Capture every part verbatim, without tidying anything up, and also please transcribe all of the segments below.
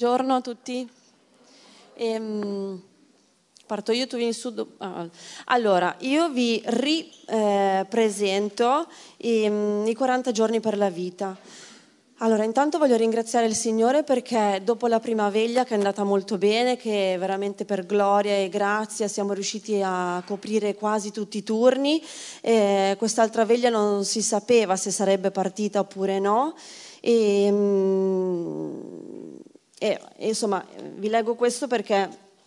Buongiorno a tutti. Ehm, parto io, tu vieni su. do- ah, Allora, io vi ripresento ehm, i quaranta giorni per la vita. Allora, intanto voglio ringraziare il Signore perché dopo la prima veglia, che è andata molto bene, che veramente per gloria e grazia siamo riusciti a coprire quasi tutti i turni, eh, quest'altra veglia non si sapeva se sarebbe partita oppure no. E, mm, e, e, insomma, vi leggo questo perché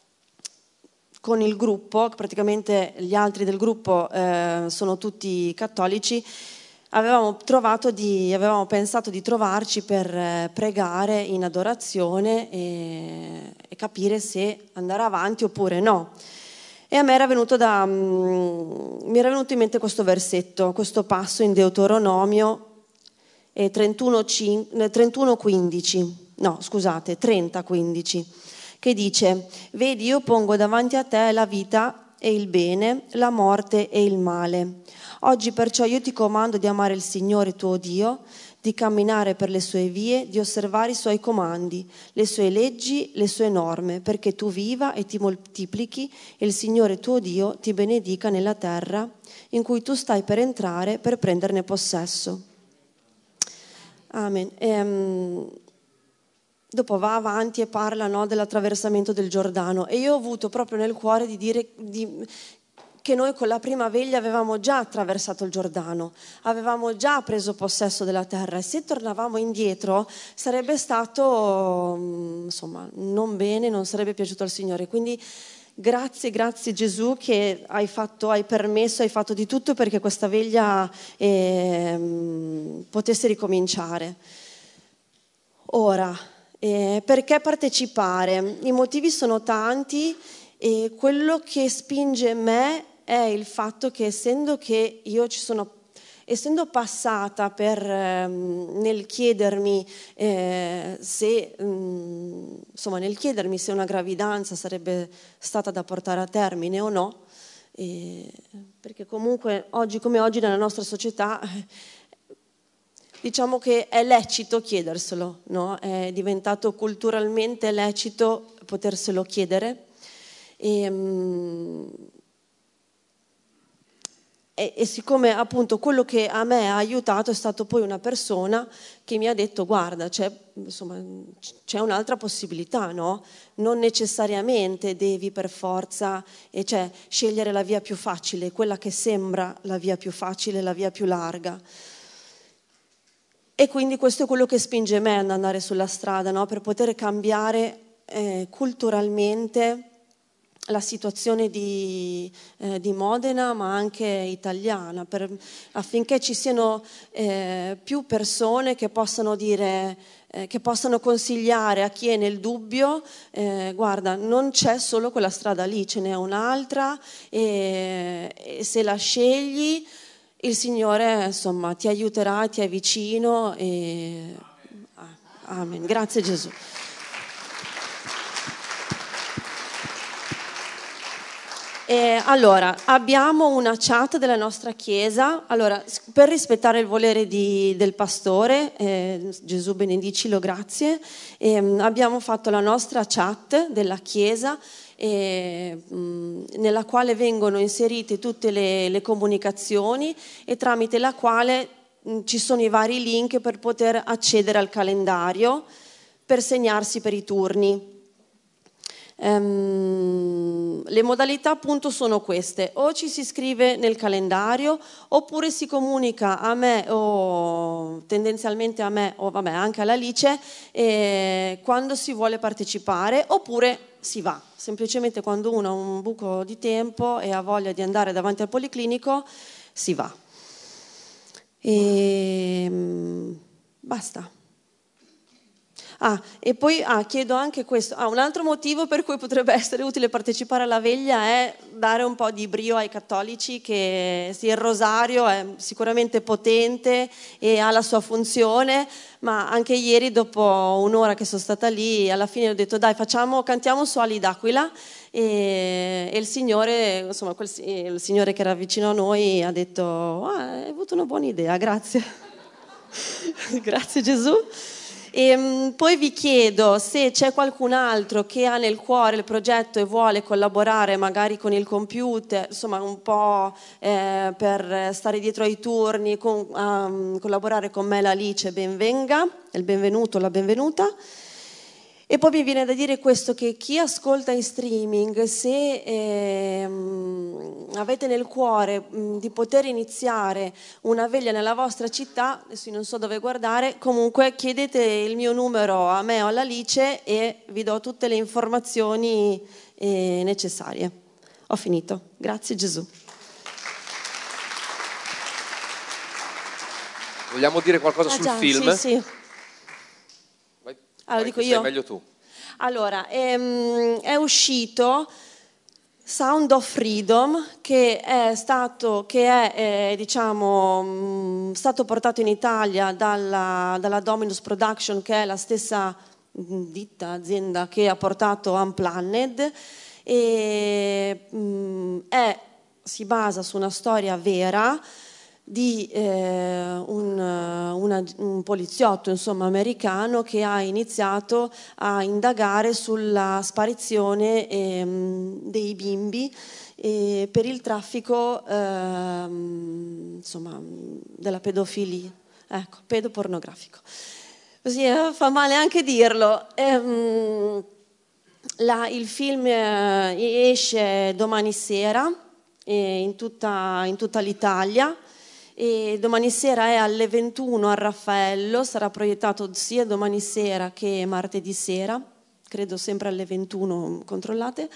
con il gruppo, praticamente gli altri del gruppo eh, sono tutti cattolici, avevamo trovato di, avevamo pensato di trovarci per eh, pregare in adorazione e, e capire se andare avanti oppure no. E a me era venuto da, mm, mi era venuto in mente questo versetto, questo passo in Deuteronomio e trentuno quindici, no scusate, trenta quindici, che dice: vedi, io pongo davanti a te la vita e il bene, la morte e il male. Oggi perciò io ti comando di amare il Signore tuo Dio, di camminare per le sue vie, di osservare i suoi comandi, le sue leggi, le sue norme, perché tu viva e ti moltiplichi e il Signore tuo Dio ti benedica nella terra in cui tu stai per entrare per prenderne possesso. Amen. Ehm, dopo va avanti e parla, no, dell'attraversamento del Giordano, e io ho avuto proprio nel cuore di dire di, che noi con la prima veglia avevamo già attraversato il Giordano, avevamo già preso possesso della terra, e se tornavamo indietro sarebbe stato, insomma, non bene, non sarebbe piaciuto al Signore. Quindi grazie, grazie Gesù che hai fatto, hai permesso, hai fatto di tutto perché questa veglia eh, potesse ricominciare. Ora, eh, perché partecipare? I motivi sono tanti e quello che spinge me è il fatto che essendo che io ci sono essendo passata per ehm, nel chiedermi eh, se mh, insomma nel chiedermi se una gravidanza sarebbe stata da portare a termine o no, eh, perché comunque oggi come oggi nella nostra società eh, diciamo che è lecito chiederselo, no? È diventato culturalmente lecito poterselo chiedere. E, mh, E, e siccome appunto quello che a me ha aiutato è stato poi una persona che mi ha detto: guarda, c'è, insomma, c'è un'altra possibilità, no? Non necessariamente devi per forza e cioè, scegliere la via più facile, quella che sembra la via più facile, la via più larga. E quindi questo è quello che spinge me ad andare sulla strada, no? Per poter cambiare eh, culturalmente la situazione di, eh, di Modena, ma anche italiana, per, affinché ci siano eh, più persone che possano dire, eh, che possano consigliare a chi è nel dubbio: eh, guarda, non c'è solo quella strada lì, ce n'è un'altra, e, e se la scegli il Signore, insomma, ti aiuterà, ti è vicino. E... Amen. Grazie Gesù. E allora, abbiamo una chat della nostra chiesa. Allora, per rispettare il volere di, del pastore, eh, Gesù benedicilo, grazie, eh, abbiamo fatto la nostra chat della chiesa, eh, mh, nella quale vengono inserite tutte le, le comunicazioni e tramite la quale mh, ci sono i vari link per poter accedere al calendario, per segnarsi per i turni. Um, le modalità appunto sono queste: o ci si iscrive nel calendario, oppure si comunica a me o tendenzialmente a me o vabbè anche all'Alice eh, quando si vuole partecipare, oppure si va semplicemente quando uno ha un buco di tempo e ha voglia di andare davanti al policlinico, si va e um, basta. Ah, e poi ah, chiedo anche questo. Ah, un altro motivo per cui potrebbe essere utile partecipare alla veglia è dare un po' di brio ai cattolici, che sì, il rosario è sicuramente potente e ha la sua funzione, ma anche ieri dopo un'ora che sono stata lì, alla fine ho detto: dai, facciamo, cantiamo su Ali d'Aquila, e, e il Signore, insomma, quel, il Signore che era vicino a noi ha detto: ah, hai avuto una buona idea, grazie. Grazie Gesù. E, mh, poi vi chiedo se c'è qualcun altro che ha nel cuore il progetto e vuole collaborare magari con il computer, insomma un po' eh, per stare dietro ai turni, con, um, collaborare con me, l'Alice, ben venga, il benvenuto, la benvenuta. E poi mi viene da dire questo, che chi ascolta in streaming, se ehm, avete nel cuore mh, di poter iniziare una veglia nella vostra città, adesso non so dove guardare, comunque chiedete il mio numero a me o all'Alice e vi do tutte le informazioni eh, necessarie. Ho finito. Grazie Gesù. Vogliamo dire qualcosa ah, sul già, film? Sì, sì. Vai, allora, vai, dico che io. sai meglio tu. Allora, ehm, è uscito Sound of Freedom, che è stato, che è, eh, diciamo, mh, stato portato in Italia dalla, dalla Dominus Production, che è la stessa mh, ditta, azienda che ha portato Unplanned, e mh, è, si basa su una storia vera di eh, un, una, un poliziotto, insomma, americano, che ha iniziato a indagare sulla sparizione ehm, dei bimbi eh, per il traffico ehm, insomma, della pedofilia, ecco, pedopornografico. Così eh, fa male anche dirlo. Ehm, la, il film eh, esce domani sera eh, in tutta, in tutta l'Italia. E domani sera è alle ventuno al Raffaello, sarà proiettato sia domani sera che martedì sera, credo sempre alle ventuno, controllate.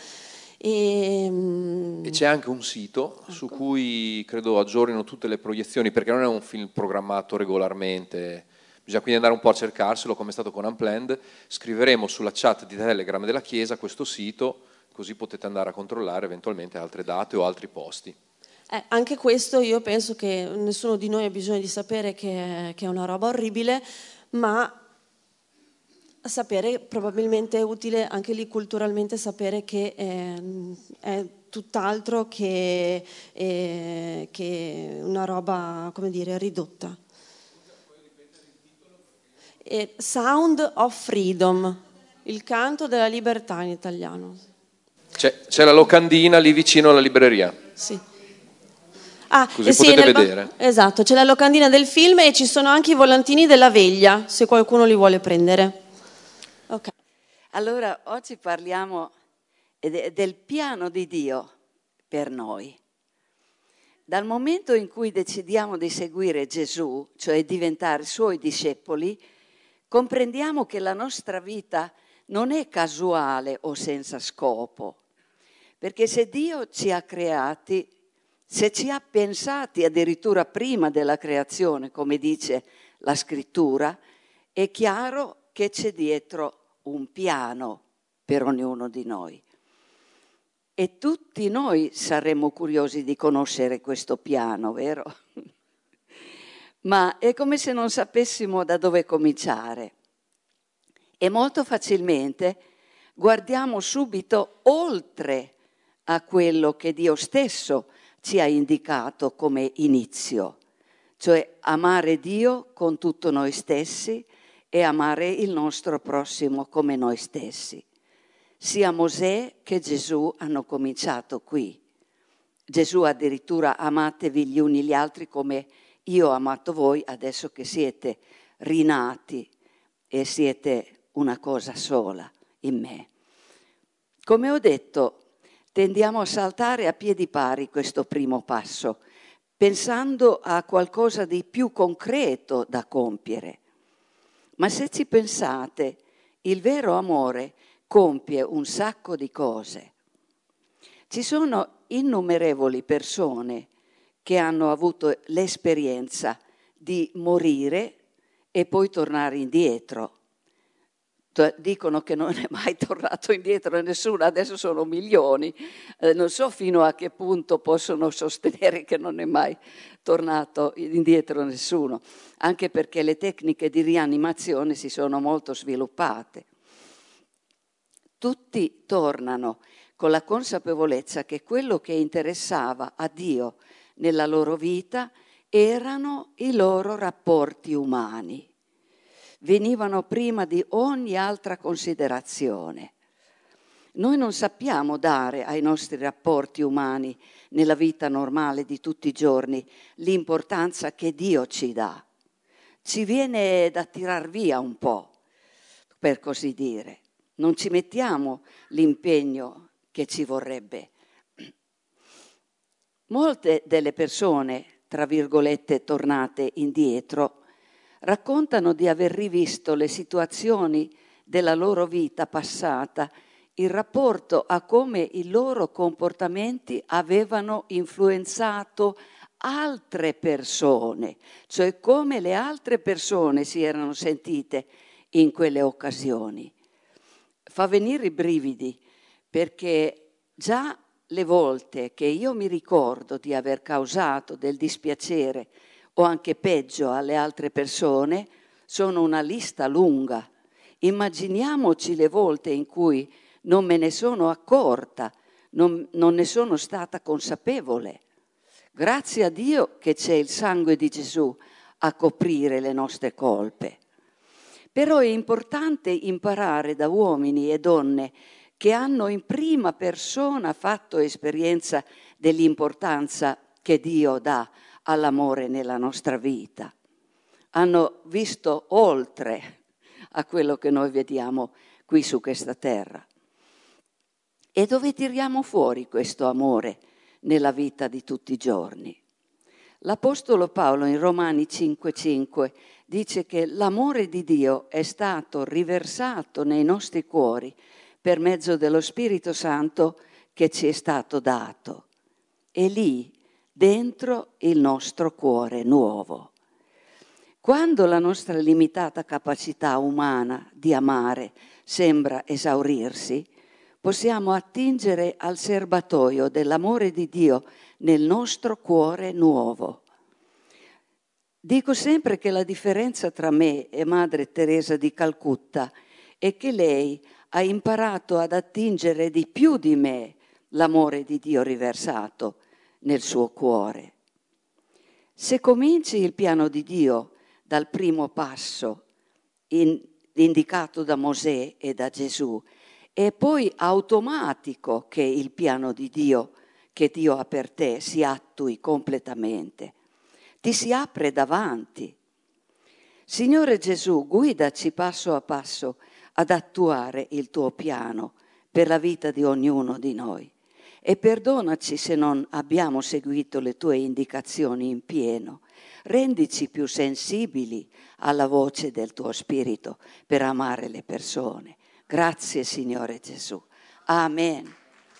E, e c'è anche un sito ecco. su cui credo aggiornino tutte le proiezioni, perché non è un film programmato regolarmente, bisogna quindi andare un po' a cercarselo, come è stato con Unplanned. Scriveremo sulla chat di Telegram della Chiesa questo sito, così potete andare a controllare eventualmente altre date o altri posti. Eh, anche questo io penso che nessuno di noi ha bisogno di sapere che, che è una roba orribile, ma sapere, probabilmente è utile anche lì culturalmente sapere che è, è tutt'altro che, è, che una roba, come dire, ridotta. E Sound of Freedom, il canto della libertà in italiano. C'è, c'è la locandina lì vicino alla libreria. Sì. Ah, così eh sì, potete nel vedere. Ba- esatto, c'è la locandina del film e ci sono anche i volantini della veglia, se qualcuno li vuole prendere. Ok. Allora, oggi parliamo de- del piano di Dio per noi. Dal momento in cui decidiamo di seguire Gesù, cioè diventare suoi discepoli, comprendiamo che la nostra vita non è casuale o senza scopo, perché se Dio ci ha creati, se ci ha pensati addirittura prima della creazione, come dice la scrittura, è chiaro che c'è dietro un piano per ognuno di noi. E tutti noi saremmo curiosi di conoscere questo piano, vero? Ma è come se non sapessimo da dove cominciare. E molto facilmente guardiamo subito oltre a quello che Dio stesso ci ha indicato come inizio, cioè amare Dio con tutto noi stessi e amare il nostro prossimo come noi stessi. Sia Mosè che Gesù hanno cominciato qui. Gesù addirittura amatevi gli uni gli altri come io ho amato voi adesso che siete rinati e siete una cosa sola in me. Come ho detto, tendiamo a saltare a piedi pari questo primo passo, pensando a qualcosa di più concreto da compiere. Ma se ci pensate, il vero amore compie un sacco di cose. Ci sono innumerevoli persone che hanno avuto l'esperienza di morire e poi tornare indietro. Dicono che non è mai tornato indietro nessuno, adesso sono milioni, eh, non so fino a che punto possono sostenere che non è mai tornato indietro nessuno, anche perché le tecniche di rianimazione si sono molto sviluppate. Tutti tornano con la consapevolezza che quello che interessava a Dio nella loro vita erano i loro rapporti umani. venivano prima di ogni altra considerazione. Noi non sappiamo dare ai nostri rapporti umani nella vita normale di tutti i giorni l'importanza che Dio ci dà. Ci viene da tirar via un po', per così dire. Non ci mettiamo l'impegno che ci vorrebbe. Molte delle persone, tra virgolette, tornate indietro, raccontano di aver rivisto le situazioni della loro vita passata in rapporto a come i loro comportamenti avevano influenzato altre persone, cioè come le altre persone si erano sentite in quelle occasioni. Fa venire i brividi, perché già le volte che io mi ricordo di aver causato del dispiacere o anche peggio alle altre persone sono una lista lunga. Immaginiamoci le volte in cui non me ne sono accorta, non, non ne sono stata consapevole. Grazie a Dio che c'è il sangue di Gesù a coprire le nostre colpe. Però è importante imparare da uomini e donne che hanno in prima persona fatto esperienza dell'importanza che Dio dà all'amore nella nostra vita. Hanno visto oltre a quello che noi vediamo qui su questa terra. E dove tiriamo fuori questo amore nella vita di tutti i giorni? L'Apostolo Paolo in Romani cinque cinque dice che l'amore di Dio è stato riversato nei nostri cuori per mezzo dello Spirito Santo che ci è stato dato. È lì, dentro il nostro cuore nuovo. Quando la nostra limitata capacità umana di amare sembra esaurirsi, possiamo attingere al serbatoio dell'amore di Dio nel nostro cuore nuovo. Dico sempre che la differenza tra me e Madre Teresa di Calcutta è che lei ha imparato ad attingere di più di me l'amore di Dio riversato nel suo cuore. Se cominci il piano di Dio dal primo passo in, indicato da Mosè e da Gesù, è poi automatico che il piano di Dio che Dio ha per te si attui completamente. Ti si apre davanti. Signore Gesù, guidaci passo a passo ad attuare il tuo piano per la vita di ognuno di noi e perdonaci se non abbiamo seguito le tue indicazioni in pieno. Rendici più sensibili alla voce del tuo Spirito per amare le persone. Grazie Signore Gesù. Amen.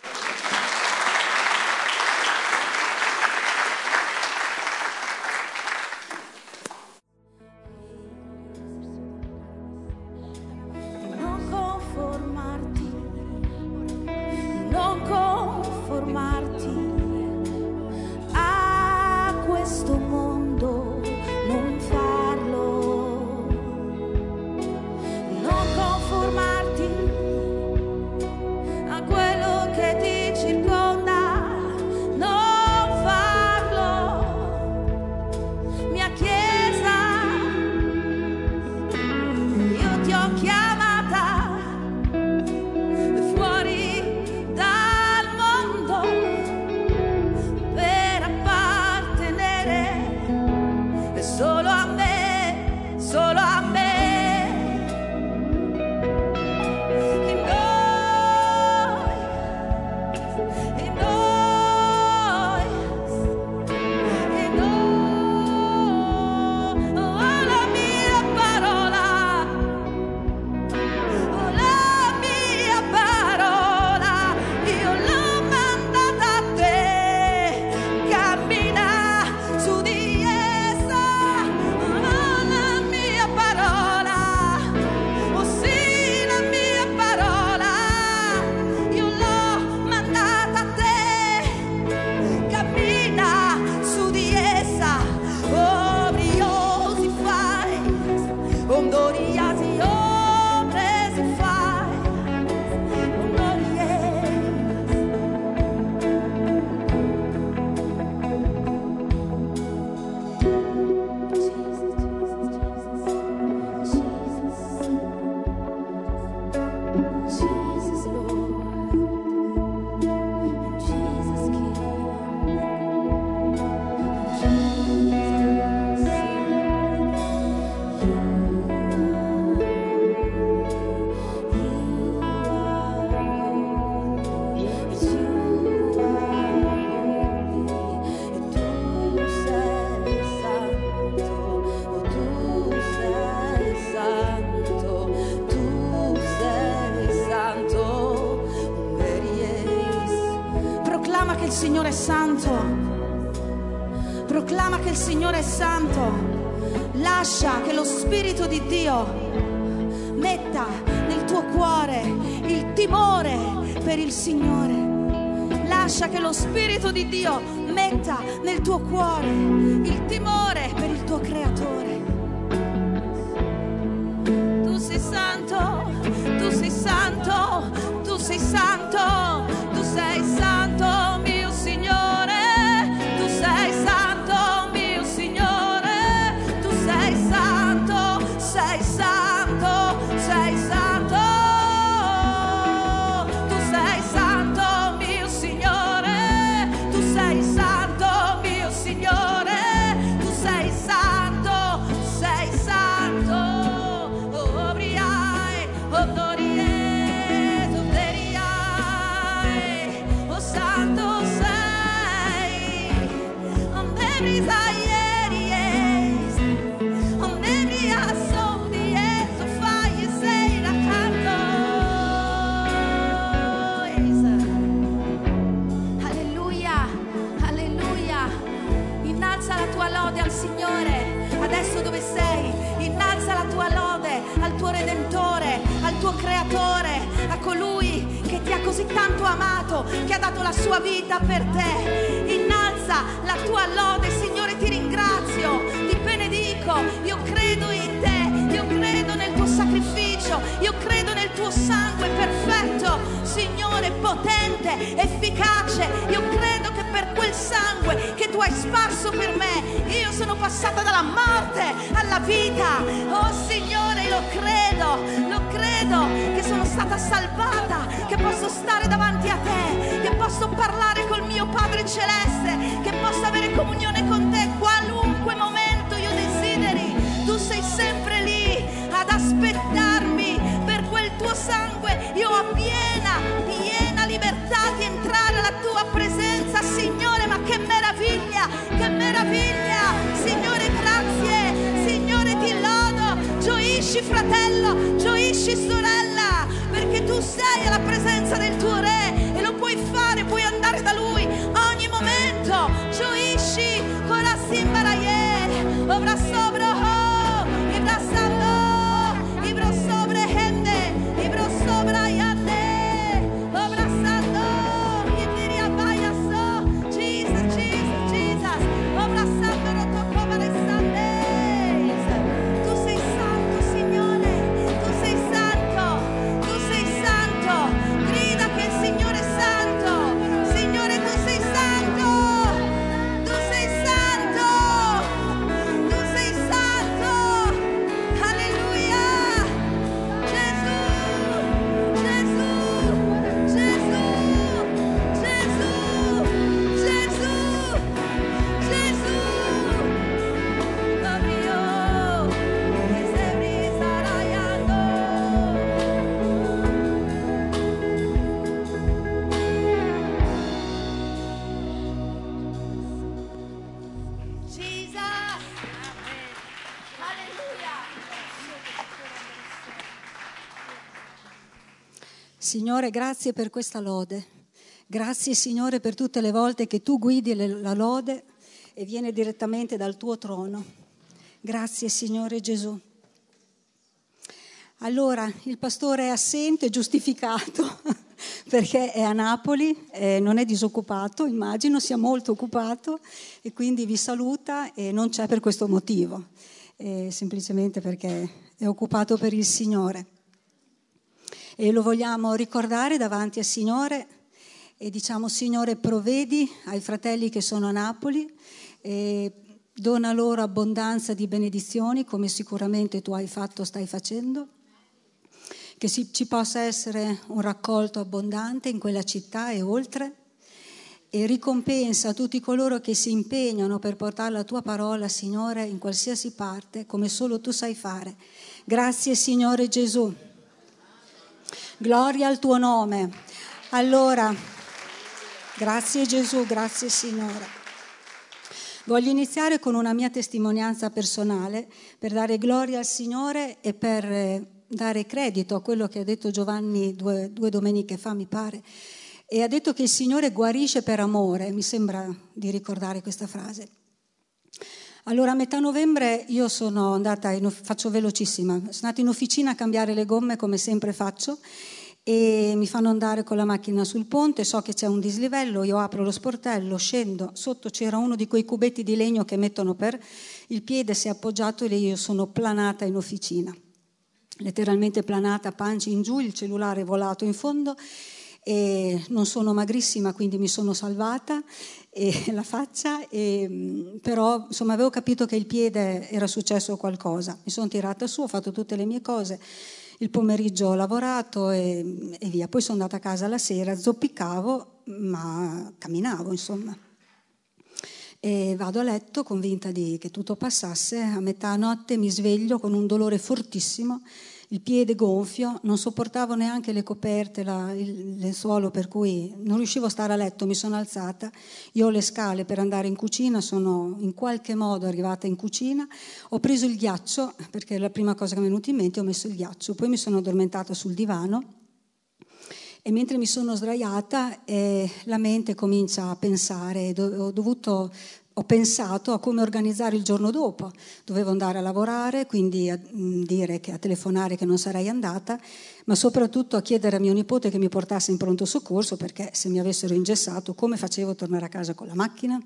Non conformarti, non conformarti a questo mondo, non farlo, non conformarti a quello il Signore è santo. Proclama che il Signore è santo. Lascia che lo Spirito di Dio metta nel tuo cuore il timore per il Signore. Lascia che lo Spirito di Dio metta nel tuo cuore il timore per il tuo Creatore. Tu sei santo, tu sei santo, tu sei santo, tu sei santo, mio Signore. Tu sei santo, mio Signore. Tu sei santo, sei santo, sei santo. Tu sei santo, mio Signore. Tu sei santo, mio Signore. Tu sei santo, sei santo. Oh, briai, oh, dorie, tu veriai. Oh, santo sei. On every side, yes. On every soul, yes. So fai sei la canto. Alleluia, alleluia. Innalza la tua lode al Signore. Adesso dove sei, innalza la tua lode al tuo Redentore, al tuo Creatore, a colui che ti ha così tanto amato, che ha dato la sua vita per te. Innalza la tua lode. Signore, ti ringrazio, ti benedico. Io credo in te, io credo nel tuo sacrificio, io credo nel tuo sangue perfetto, Signore, potente, efficace. Io credo che per quel sangue che tu hai sparso per me, io sono passata dalla morte alla vita. Oh Signore, lo credo, lo credo che sono stata salvata, che posso stare davanti a te, che posso parlare col mio Padre Celeste, che posso avere comunione con te qualunque momento io desideri. Tu sei sempre lì ad aspettarmi per quel tuo sangue. Io ho piena, piena libertà di entrare alla tua presenza, Signore. Ma che meraviglia, che meraviglia, Signore, grazie, Signore, ti lodo. Gioisci, fratello, gioisci, sorella, perché tu sei alla presenza del tuo Re e lo puoi fare, puoi andare da Lui ogni momento. Gioisci con la simbaraie, ovra sobro, ibra santo, ibro sobre hende, ibro sobra yande, obra santo, ibiria bayaso, Jesus, Jesus, Jesus, obra santo, rotocovare sandes. Tu sei santo, Signore, tu sei santo, tu sei santo. Grida che il Signore è santo. Signore, tu sei santo, tu sei santo, tu sei santo. Alleluia. Gesù, Gesù, Gesù, Gesù, Gesù, Gesù. Oh mio, che sei risaraiando. Jesus. Alleluia. Signore, grazie per questa lode. Grazie, Signore, per tutte le volte che tu guidi le- la lode e viene direttamente dal tuo trono. Grazie, Signore Gesù. Allora, il pastore è assente, giustificato, perché è a Napoli, eh, non è disoccupato, immagino, sia molto occupato e quindi vi saluta e non c'è per questo motivo, eh, semplicemente perché è occupato per il Signore. E lo vogliamo ricordare davanti al Signore e diciamo: Signore, provvedi ai fratelli che sono a Napoli e dona loro abbondanza di benedizioni, come sicuramente tu hai fatto, stai facendo, che si, ci possa essere un raccolto abbondante in quella città e oltre, e ricompensa tutti coloro che si impegnano per portare la tua parola, Signore, in qualsiasi parte, come solo tu sai fare. Grazie, Signore Gesù. Gloria al tuo nome. Allora, grazie Gesù, grazie Signore. Voglio iniziare con una mia testimonianza personale per dare gloria al Signore e per eh, dare credito a quello che ha detto Giovanni due, due domeniche fa, mi pare, e ha detto che il Signore guarisce per amore, mi sembra di ricordare questa frase. Allora a metà novembre io sono andata, in, faccio velocissima, sono andata in officina a cambiare le gomme come sempre faccio e mi fanno andare con la macchina sul ponte, so che c'è un dislivello, io apro lo sportello, scendo, sotto c'era uno di quei cubetti di legno che mettono per il piede, si è appoggiato e io sono planata in officina, letteralmente planata, pancia in giù, il cellulare è volato in fondo e non sono magrissima, quindi mi sono salvata e la faccia, e, però insomma avevo capito che il piede era successo qualcosa, mi sono tirata su, ho fatto tutte le mie cose, il pomeriggio ho lavorato e, e via, poi sono andata a casa la sera, zoppicavo ma camminavo insomma e vado a letto convinta di che tutto passasse, a metà notte mi sveglio con un dolore fortissimo, il piede gonfio, non sopportavo neanche le coperte, la, il lenzuolo, per cui non riuscivo a stare a letto, mi sono alzata, io ho le scale per andare in cucina, sono in qualche modo arrivata in cucina, ho preso il ghiaccio, perché è la prima cosa che mi è venuta in mente, ho messo il ghiaccio, poi mi sono addormentata sul divano e mentre mi sono sdraiata eh, la mente comincia a pensare, ho dovuto... Ho pensato a come organizzare il giorno dopo, dovevo andare a lavorare, quindi a dire che a telefonare che non sarei andata, ma soprattutto a chiedere a mio nipote che mi portasse in pronto soccorso, perché se mi avessero ingessato come facevo a tornare a casa con la macchina?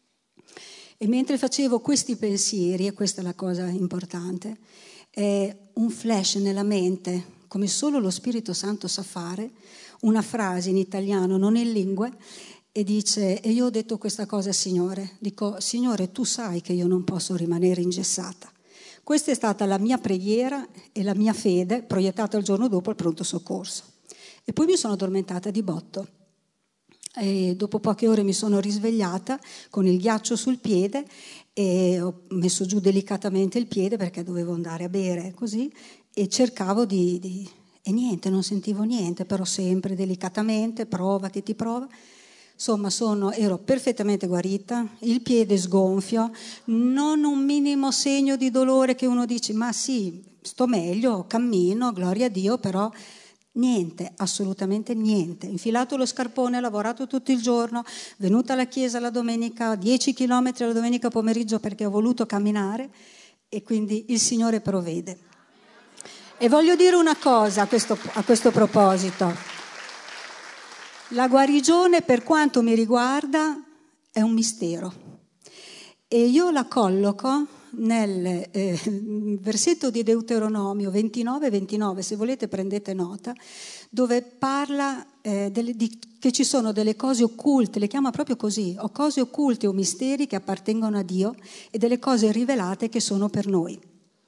E mentre facevo questi pensieri, e questa è la cosa importante, è un flash nella mente, come solo lo Spirito Santo sa fare, una frase in italiano, non in lingue, e dice, e io ho detto questa cosa al Signore, dico, Signore, tu sai che io non posso rimanere ingessata. Questa è stata la mia preghiera e la mia fede proiettata il giorno dopo al pronto soccorso. E poi mi sono addormentata di botto. E dopo poche ore mi sono risvegliata con il ghiaccio sul piede e ho messo giù delicatamente il piede perché dovevo andare a bere così e cercavo di... di e niente, non sentivo niente, però sempre delicatamente, prova che ti prova. Insomma, sono, ero perfettamente guarita, il piede sgonfio, non un minimo segno di dolore che uno dice, ma sì, sto meglio, cammino, gloria a Dio, però niente, assolutamente niente. Infilato lo scarpone, lavorato tutto il giorno, venuta alla chiesa la domenica, dieci chilometri la domenica pomeriggio perché ho voluto camminare e quindi il Signore provvede. E voglio dire una cosa a questo, a questo proposito. La guarigione, per quanto mi riguarda, è un mistero e io la colloco nel eh, versetto di Deuteronomio ventinove ventinove, se volete prendete nota, dove parla eh, delle, di, che ci sono delle cose occulte, le chiama proprio così, o cose occulte o misteri che appartengono a Dio e delle cose rivelate che sono per noi.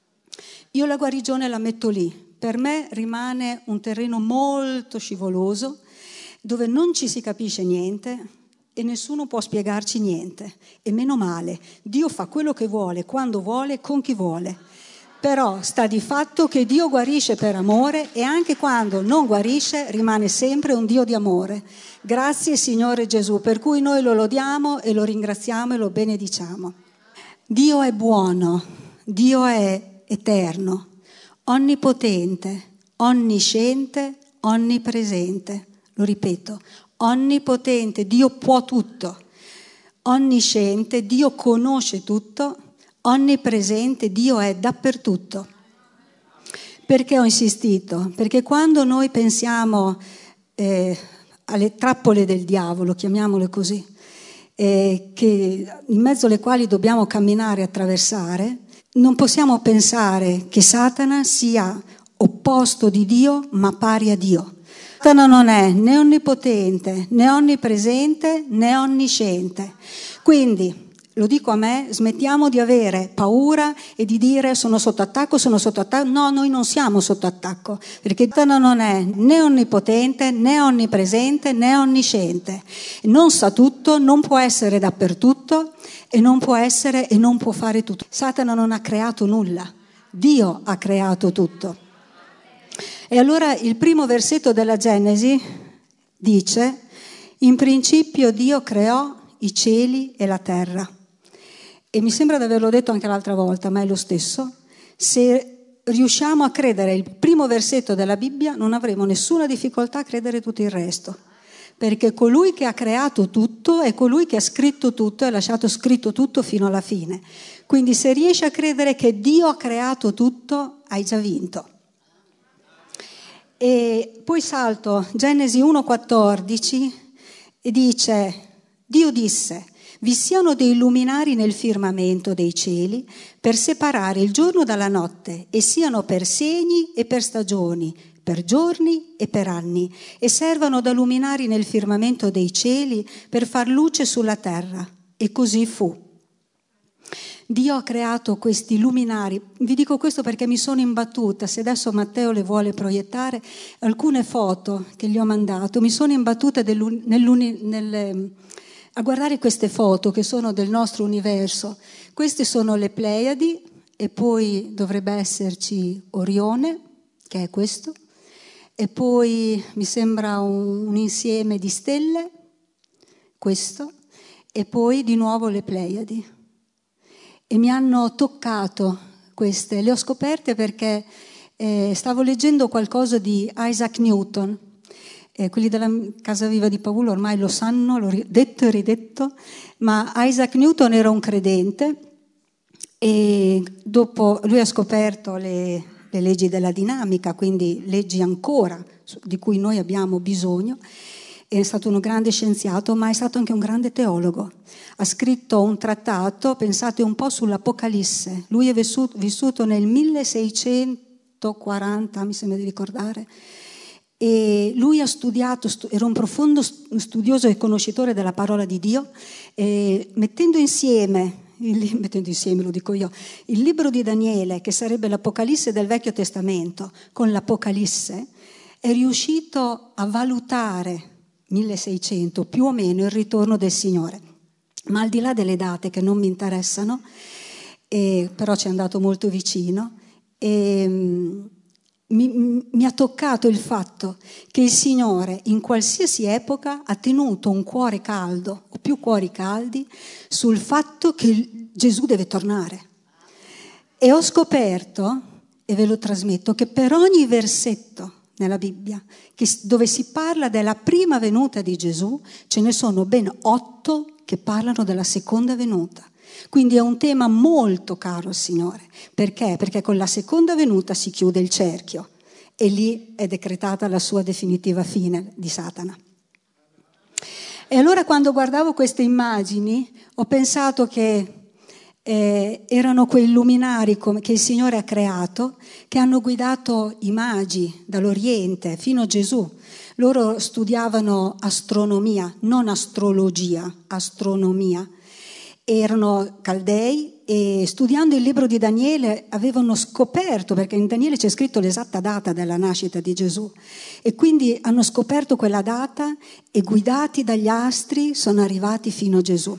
Io la guarigione la metto lì, per me rimane un terreno molto scivoloso, dove non ci si capisce niente e nessuno può spiegarci niente. E meno male, Dio fa quello che vuole, quando vuole, con chi vuole. Però sta di fatto che Dio guarisce per amore e anche quando non guarisce rimane sempre un Dio di amore. Grazie Signore Gesù, per cui noi lo lodiamo e lo ringraziamo e lo benediciamo. Dio è buono, Dio è eterno, onnipotente, onnisciente, onnipresente. Lo ripeto, onnipotente, Dio può tutto, onnisciente, Dio conosce tutto, onnipresente, Dio è dappertutto. Perché ho insistito? Perché quando noi pensiamo eh, alle trappole del diavolo, chiamiamole così, eh, che, in mezzo alle quali dobbiamo camminare e attraversare, non possiamo pensare che Satana sia opposto di Dio ma pari a Dio. Satana non è né onnipotente, né onnipresente, né onnisciente. Quindi, lo dico a me, smettiamo di avere paura e di dire sono sotto attacco, sono sotto attacco. No, noi non siamo sotto attacco, perché Satana non è né onnipotente, né onnipresente, né onnisciente. Non sa tutto, non può essere dappertutto e non può essere e non può fare tutto. Satana non ha creato nulla, Dio ha creato tutto. E allora il primo versetto della Genesi dice, in principio Dio creò i cieli e la terra. E mi sembra di averlo detto anche l'altra volta, ma è lo stesso. Se riusciamo a credere il primo versetto della Bibbia, non avremo nessuna difficoltà a credere tutto il resto. perché colui che ha creato tutto è colui che ha scritto tutto e ha lasciato scritto tutto fino alla fine. Quindi se riesci a credere che Dio ha creato tutto, hai già vinto. E poi salto Genesi uno quattordici e dice: Dio disse: vi siano dei luminari nel firmamento dei cieli per separare il giorno dalla notte, e siano per segni e per stagioni, per giorni e per anni, e servano da luminari nel firmamento dei cieli per far luce sulla terra. E così fu. Dio ha creato questi luminari. Vi dico questo perché mi sono imbattuta, se adesso Matteo le vuole proiettare, alcune foto che gli ho mandato, mi sono imbattuta nelle, a guardare queste foto che sono del nostro universo. Queste sono le Pleiadi, e poi dovrebbe esserci Orione, che è questo, e poi mi sembra un, un insieme di stelle, questo, e poi di nuovo le Pleiadi. E mi hanno toccato queste, le ho scoperte perché eh, stavo leggendo qualcosa di Isaac Newton. Eh, quelli della Casa Viva di Paolo ormai lo sanno, l'ho detto e ridetto, ma Isaac Newton era un credente e dopo lui ha scoperto le, le leggi della dinamica, quindi leggi ancora di cui noi abbiamo bisogno. È stato un grande scienziato, ma è stato anche un grande teologo. Ha scritto un trattato, pensate un po', sull'Apocalisse. Lui è vissuto, vissuto nel milleseicentoquaranta, mi sembra di ricordare, e lui ha studiato, era un profondo studioso e conoscitore della parola di Dio, e mettendo insieme, il, mettendo insieme, lo dico io, il libro di Daniele, che sarebbe l'Apocalisse del Vecchio Testamento, con l'Apocalisse, è riuscito a valutare milleseicento più o meno il ritorno del Signore. Ma al di là delle date che non mi interessano, eh, però ci è andato molto vicino, e, mm, mi, mi ha toccato il fatto che il Signore in qualsiasi epoca ha tenuto un cuore caldo o più cuori caldi sul fatto che Gesù deve tornare. E ho scoperto, e ve lo trasmetto, che per ogni versetto nella Bibbia che, dove si parla della prima venuta di Gesù, ce ne sono ben otto che parlano della seconda venuta. Quindi è un tema molto caro al Signore. Perché? Perché con la seconda venuta si chiude il cerchio e lì è decretata la sua definitiva fine di Satana. E allora quando guardavo queste immagini ho pensato che Eh, erano quei luminari come, che il Signore ha creato, che hanno guidato i magi dall'Oriente fino a Gesù. Loro studiavano astronomia, non astrologia, astronomia. Erano caldei e studiando il libro di Daniele avevano scoperto, perché in Daniele c'è scritto l'esatta data della nascita di Gesù, e quindi hanno scoperto quella data e guidati dagli astri sono arrivati fino a Gesù.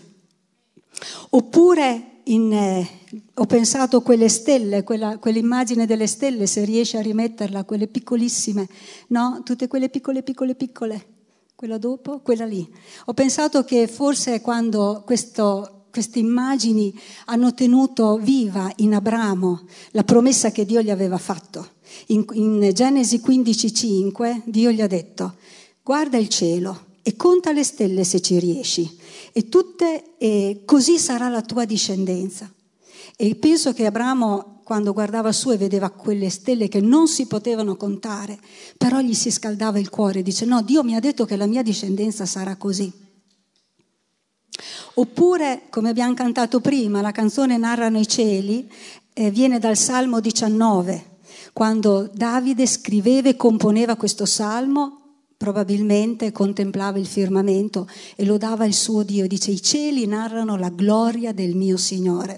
Oppure In, eh, ho pensato a quelle stelle, quella, quell'immagine delle stelle, se riesci a rimetterla, quelle piccolissime, no? Tutte quelle piccole, piccole, piccole. Quella dopo, quella lì. Ho pensato che forse quando questo, queste immagini hanno tenuto viva in Abramo la promessa che Dio gli aveva fatto. In, in Genesi quindici cinque Dio gli ha detto: guarda il cielo e conta le stelle se ci riesci, e tutte, e così sarà la tua discendenza. E penso che Abramo, quando guardava su e vedeva quelle stelle che non si potevano contare, però gli si scaldava il cuore e dice: no, Dio mi ha detto che la mia discendenza sarà così. Oppure, come abbiamo cantato prima, la canzone Narrano i cieli, eh, viene dal Salmo diciannove, quando Davide scriveva e componeva questo salmo. Probabilmente contemplava il firmamento e lodava il suo Dio. Dice: i cieli narrano la gloria del mio Signore.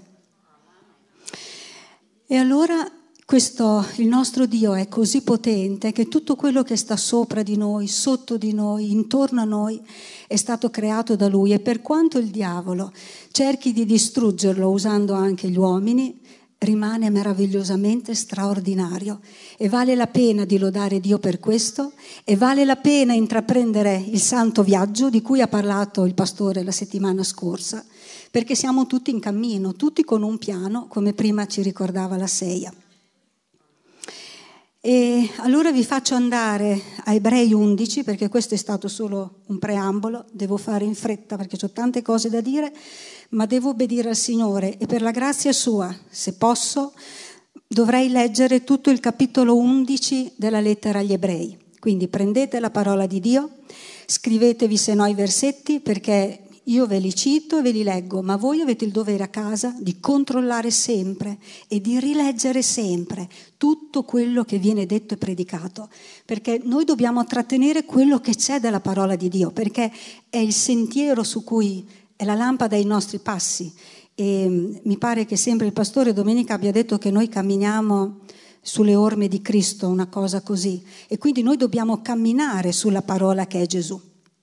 E allora questo, il nostro Dio è così potente che tutto quello che sta sopra di noi, sotto di noi, intorno a noi, è stato creato da Lui. E per quanto il diavolo cerchi di distruggerlo usando anche gli uomini, rimane meravigliosamente straordinario, e vale la pena di lodare Dio per questo, e vale la pena intraprendere il santo viaggio di cui ha parlato il pastore la settimana scorsa, perché siamo tutti in cammino, tutti con un piano, come prima ci ricordava la Seia. E allora vi faccio andare a Ebrei undici, perché questo è stato solo un preambolo, devo fare in fretta perché ho tante cose da dire, ma devo obbedire al Signore e per la grazia sua, se posso, dovrei leggere tutto il capitolo undici della lettera agli Ebrei. Quindi prendete la parola di Dio, scrivetevi se no i versetti, perché io ve li cito e ve li leggo, ma voi avete il dovere a casa di controllare sempre e di rileggere sempre tutto quello che viene detto e predicato, perché noi dobbiamo trattenere quello che c'è della parola di Dio, perché è il sentiero su cui è la lampada ai nostri passi. E mi pare che sempre il pastore domenica abbia detto che noi camminiamo sulle orme di Cristo, una cosa così, e quindi noi dobbiamo camminare sulla parola che è Gesù.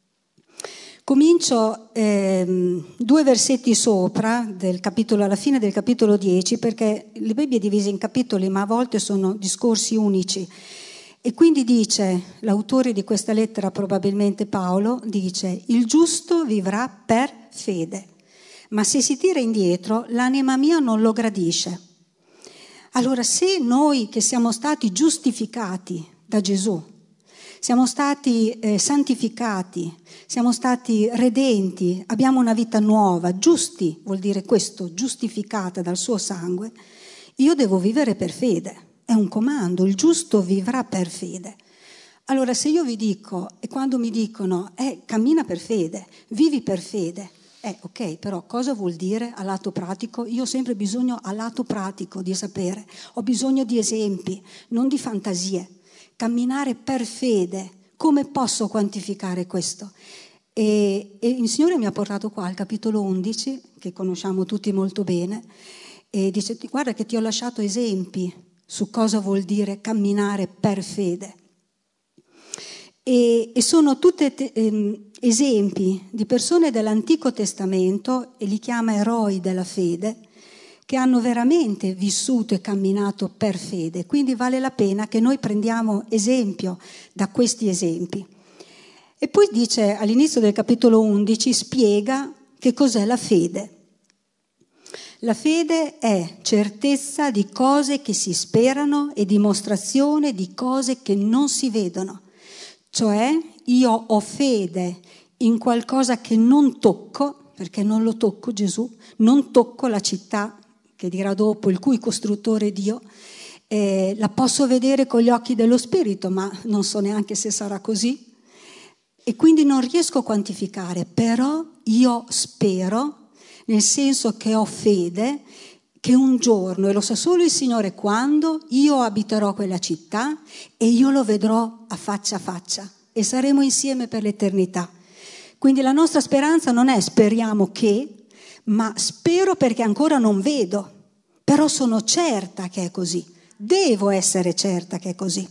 Comincio ehm, due versetti sopra, del capitolo, alla fine del capitolo dieci, perché la Bibbia è divisa in capitoli, ma a volte sono discorsi unici. E quindi dice, l'autore di questa lettera, probabilmente Paolo, dice: il giusto vivrà per fede, ma se si tira indietro, l'anima mia non lo gradisce. Allora, se noi che siamo stati giustificati da Gesù, siamo stati eh, santificati, siamo stati redenti, abbiamo una vita nuova, giusti vuol dire questo, giustificata dal suo sangue, io devo vivere per fede, è un comando, il giusto vivrà per fede. Allora se io vi dico, e quando mi dicono, eh, cammina per fede, vivi per fede, eh, ok, però cosa vuol dire a lato pratico? Io ho sempre bisogno a lato pratico di sapere, ho bisogno di esempi, non di fantasie. Camminare per fede, come posso quantificare questo? E, e il Signore mi ha portato qua al capitolo undici, che conosciamo tutti molto bene, e dice: guarda che ti ho lasciato esempi su cosa vuol dire camminare per fede. E, e sono tutti eh, esempi di persone dell'Antico Testamento, e li chiama eroi della fede, che hanno veramente vissuto e camminato per fede. Quindi vale la pena che noi prendiamo esempio da questi esempi. E poi dice all'inizio del capitolo undici, spiega che cos'è la fede. La fede è certezza di cose che si sperano e dimostrazione di cose che non si vedono. Cioè io ho fede in qualcosa che non tocco, perché non lo tocco Gesù, non tocco la città, che dirà dopo il cui costruttore è Dio, eh, la posso vedere con gli occhi dello spirito, ma non so neanche se sarà così, e quindi non riesco a quantificare, però io spero, nel senso che ho fede, che un giorno, e lo sa solo il Signore quando, io abiterò quella città e io lo vedrò a faccia a faccia e saremo insieme per l'eternità. Quindi la nostra speranza non è speriamo che, ma spero perché ancora non vedo, però sono certa che è così, devo essere certa che è così.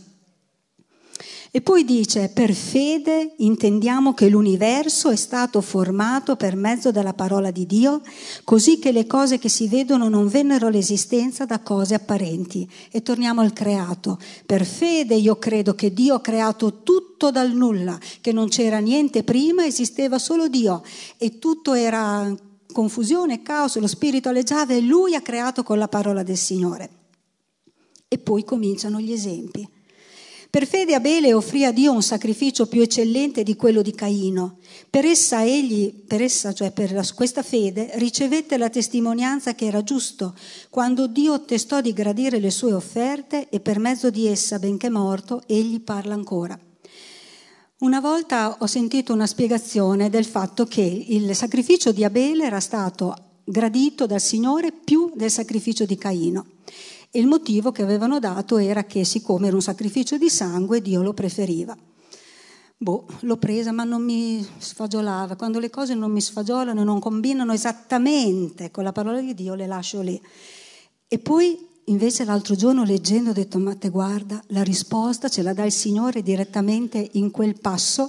E poi dice, per fede intendiamo che l'universo è stato formato per mezzo della parola di Dio, così che le cose che si vedono non vennero all'esistenza da cose apparenti. E torniamo al creato. Per fede io credo che Dio ha creato tutto dal nulla, che non c'era niente prima, esisteva solo Dio e tutto era confusione, caos, lo spirito alleggiava e Lui ha creato con la parola del Signore. E poi cominciano gli esempi. Per fede Abele offrì a Dio un sacrificio più eccellente di quello di Caino. Per essa egli, per essa, cioè per la, questa fede, ricevette la testimonianza che era giusto, quando Dio attestò di gradire le sue offerte e per mezzo di essa, benché morto, egli parla ancora. Una volta ho sentito una spiegazione del fatto che il sacrificio di Abele era stato gradito dal Signore più del sacrificio di Caino. E il motivo che avevano dato era che, siccome era un sacrificio di sangue, Dio lo preferiva. Boh, l'ho presa, ma non mi sfagiolava. Quando le cose non mi sfagiolano e non combinano esattamente con la parola di Dio, le lascio lì. E poi, invece, l'altro giorno, leggendo, ho detto, ma te guarda, la risposta ce la dà il Signore direttamente in quel passo,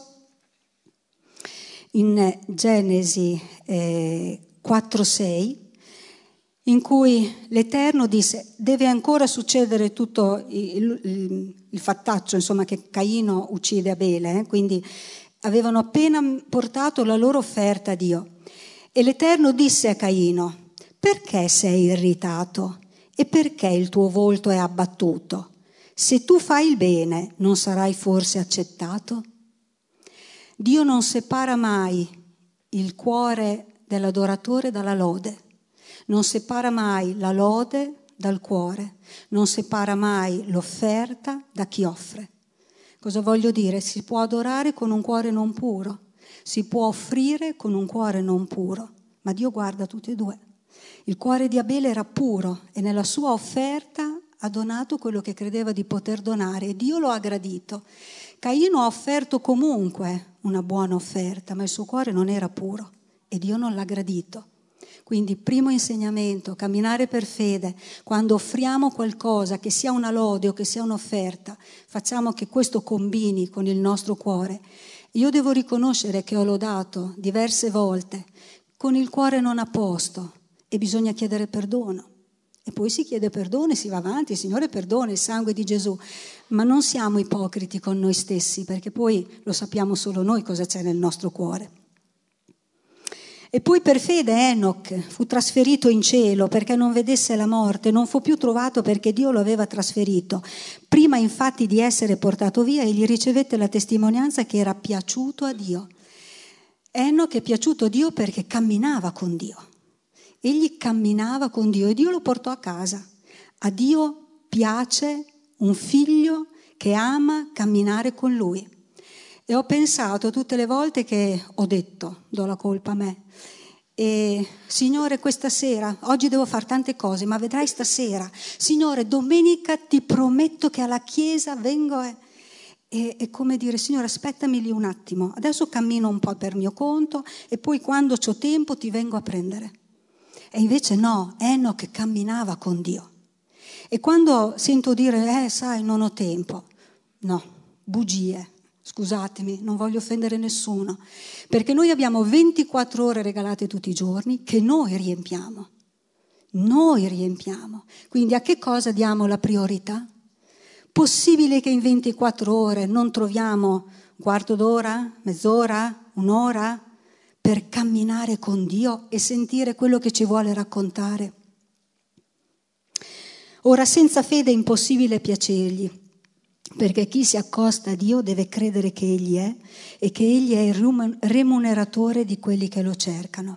in Genesi eh, quattro sei, in cui l'Eterno disse deve ancora succedere tutto il, il, il fattaccio, insomma, che Caino uccide Abele, eh? Quindi avevano appena portato la loro offerta a Dio. E l'Eterno disse a Caino, perché sei irritato e perché il tuo volto è abbattuto? Se tu fai il bene, non sarai forse accettato? Dio non separa mai il cuore dell'adoratore dalla lode, non separa mai la lode dal cuore, non separa mai l'offerta da chi offre. Cosa voglio dire? Si può adorare con un cuore non puro, si può offrire con un cuore non puro, ma Dio guarda tutti e due. Il cuore di Abele era puro e nella sua offerta ha donato quello che credeva di poter donare e Dio lo ha gradito. Caino ha offerto comunque una buona offerta, ma il suo cuore non era puro e Dio non l'ha gradito. Quindi primo insegnamento, camminare per fede, quando offriamo qualcosa, che sia una lode o che sia un'offerta, facciamo che questo combini con il nostro cuore. Io devo riconoscere che ho lodato diverse volte con il cuore non a posto e bisogna chiedere perdono. E poi si chiede perdono e si va avanti, Signore perdona, il sangue di Gesù. Ma non siamo ipocriti con noi stessi, perché poi lo sappiamo solo noi cosa c'è nel nostro cuore. E poi per fede Enoch fu trasferito in cielo perché non vedesse la morte, non fu più trovato perché Dio lo aveva trasferito. Prima infatti di essere portato via egli ricevette la testimonianza che era piaciuto a Dio. Enoch è piaciuto a Dio perché camminava con Dio. Egli camminava con Dio e Dio lo portò a casa. A Dio piace un figlio che ama camminare con Lui. E ho pensato tutte le volte che ho detto, do la colpa a me, e Signore questa sera, oggi devo fare tante cose, ma vedrai stasera, Signore domenica ti prometto che alla chiesa vengo e... E, e come dire, Signore aspettami lì un attimo, adesso cammino un po' per mio conto e poi quando c'ho tempo ti vengo a prendere. E invece no, Enoch camminava con Dio. E quando sento dire, eh sai, non ho tempo, no, bugie, scusatemi, non voglio offendere nessuno, perché noi abbiamo ventiquattro ore regalate tutti i giorni che noi riempiamo, noi riempiamo. Quindi a che cosa diamo la priorità? Possibile che in ventiquattro ore non troviamo un quarto d'ora, mezz'ora, un'ora per camminare con Dio e sentire quello che ci vuole raccontare? Ora, senza fede è impossibile piacergli, perché chi si accosta a Dio deve credere che Egli è e che Egli è il remuneratore di quelli che lo cercano.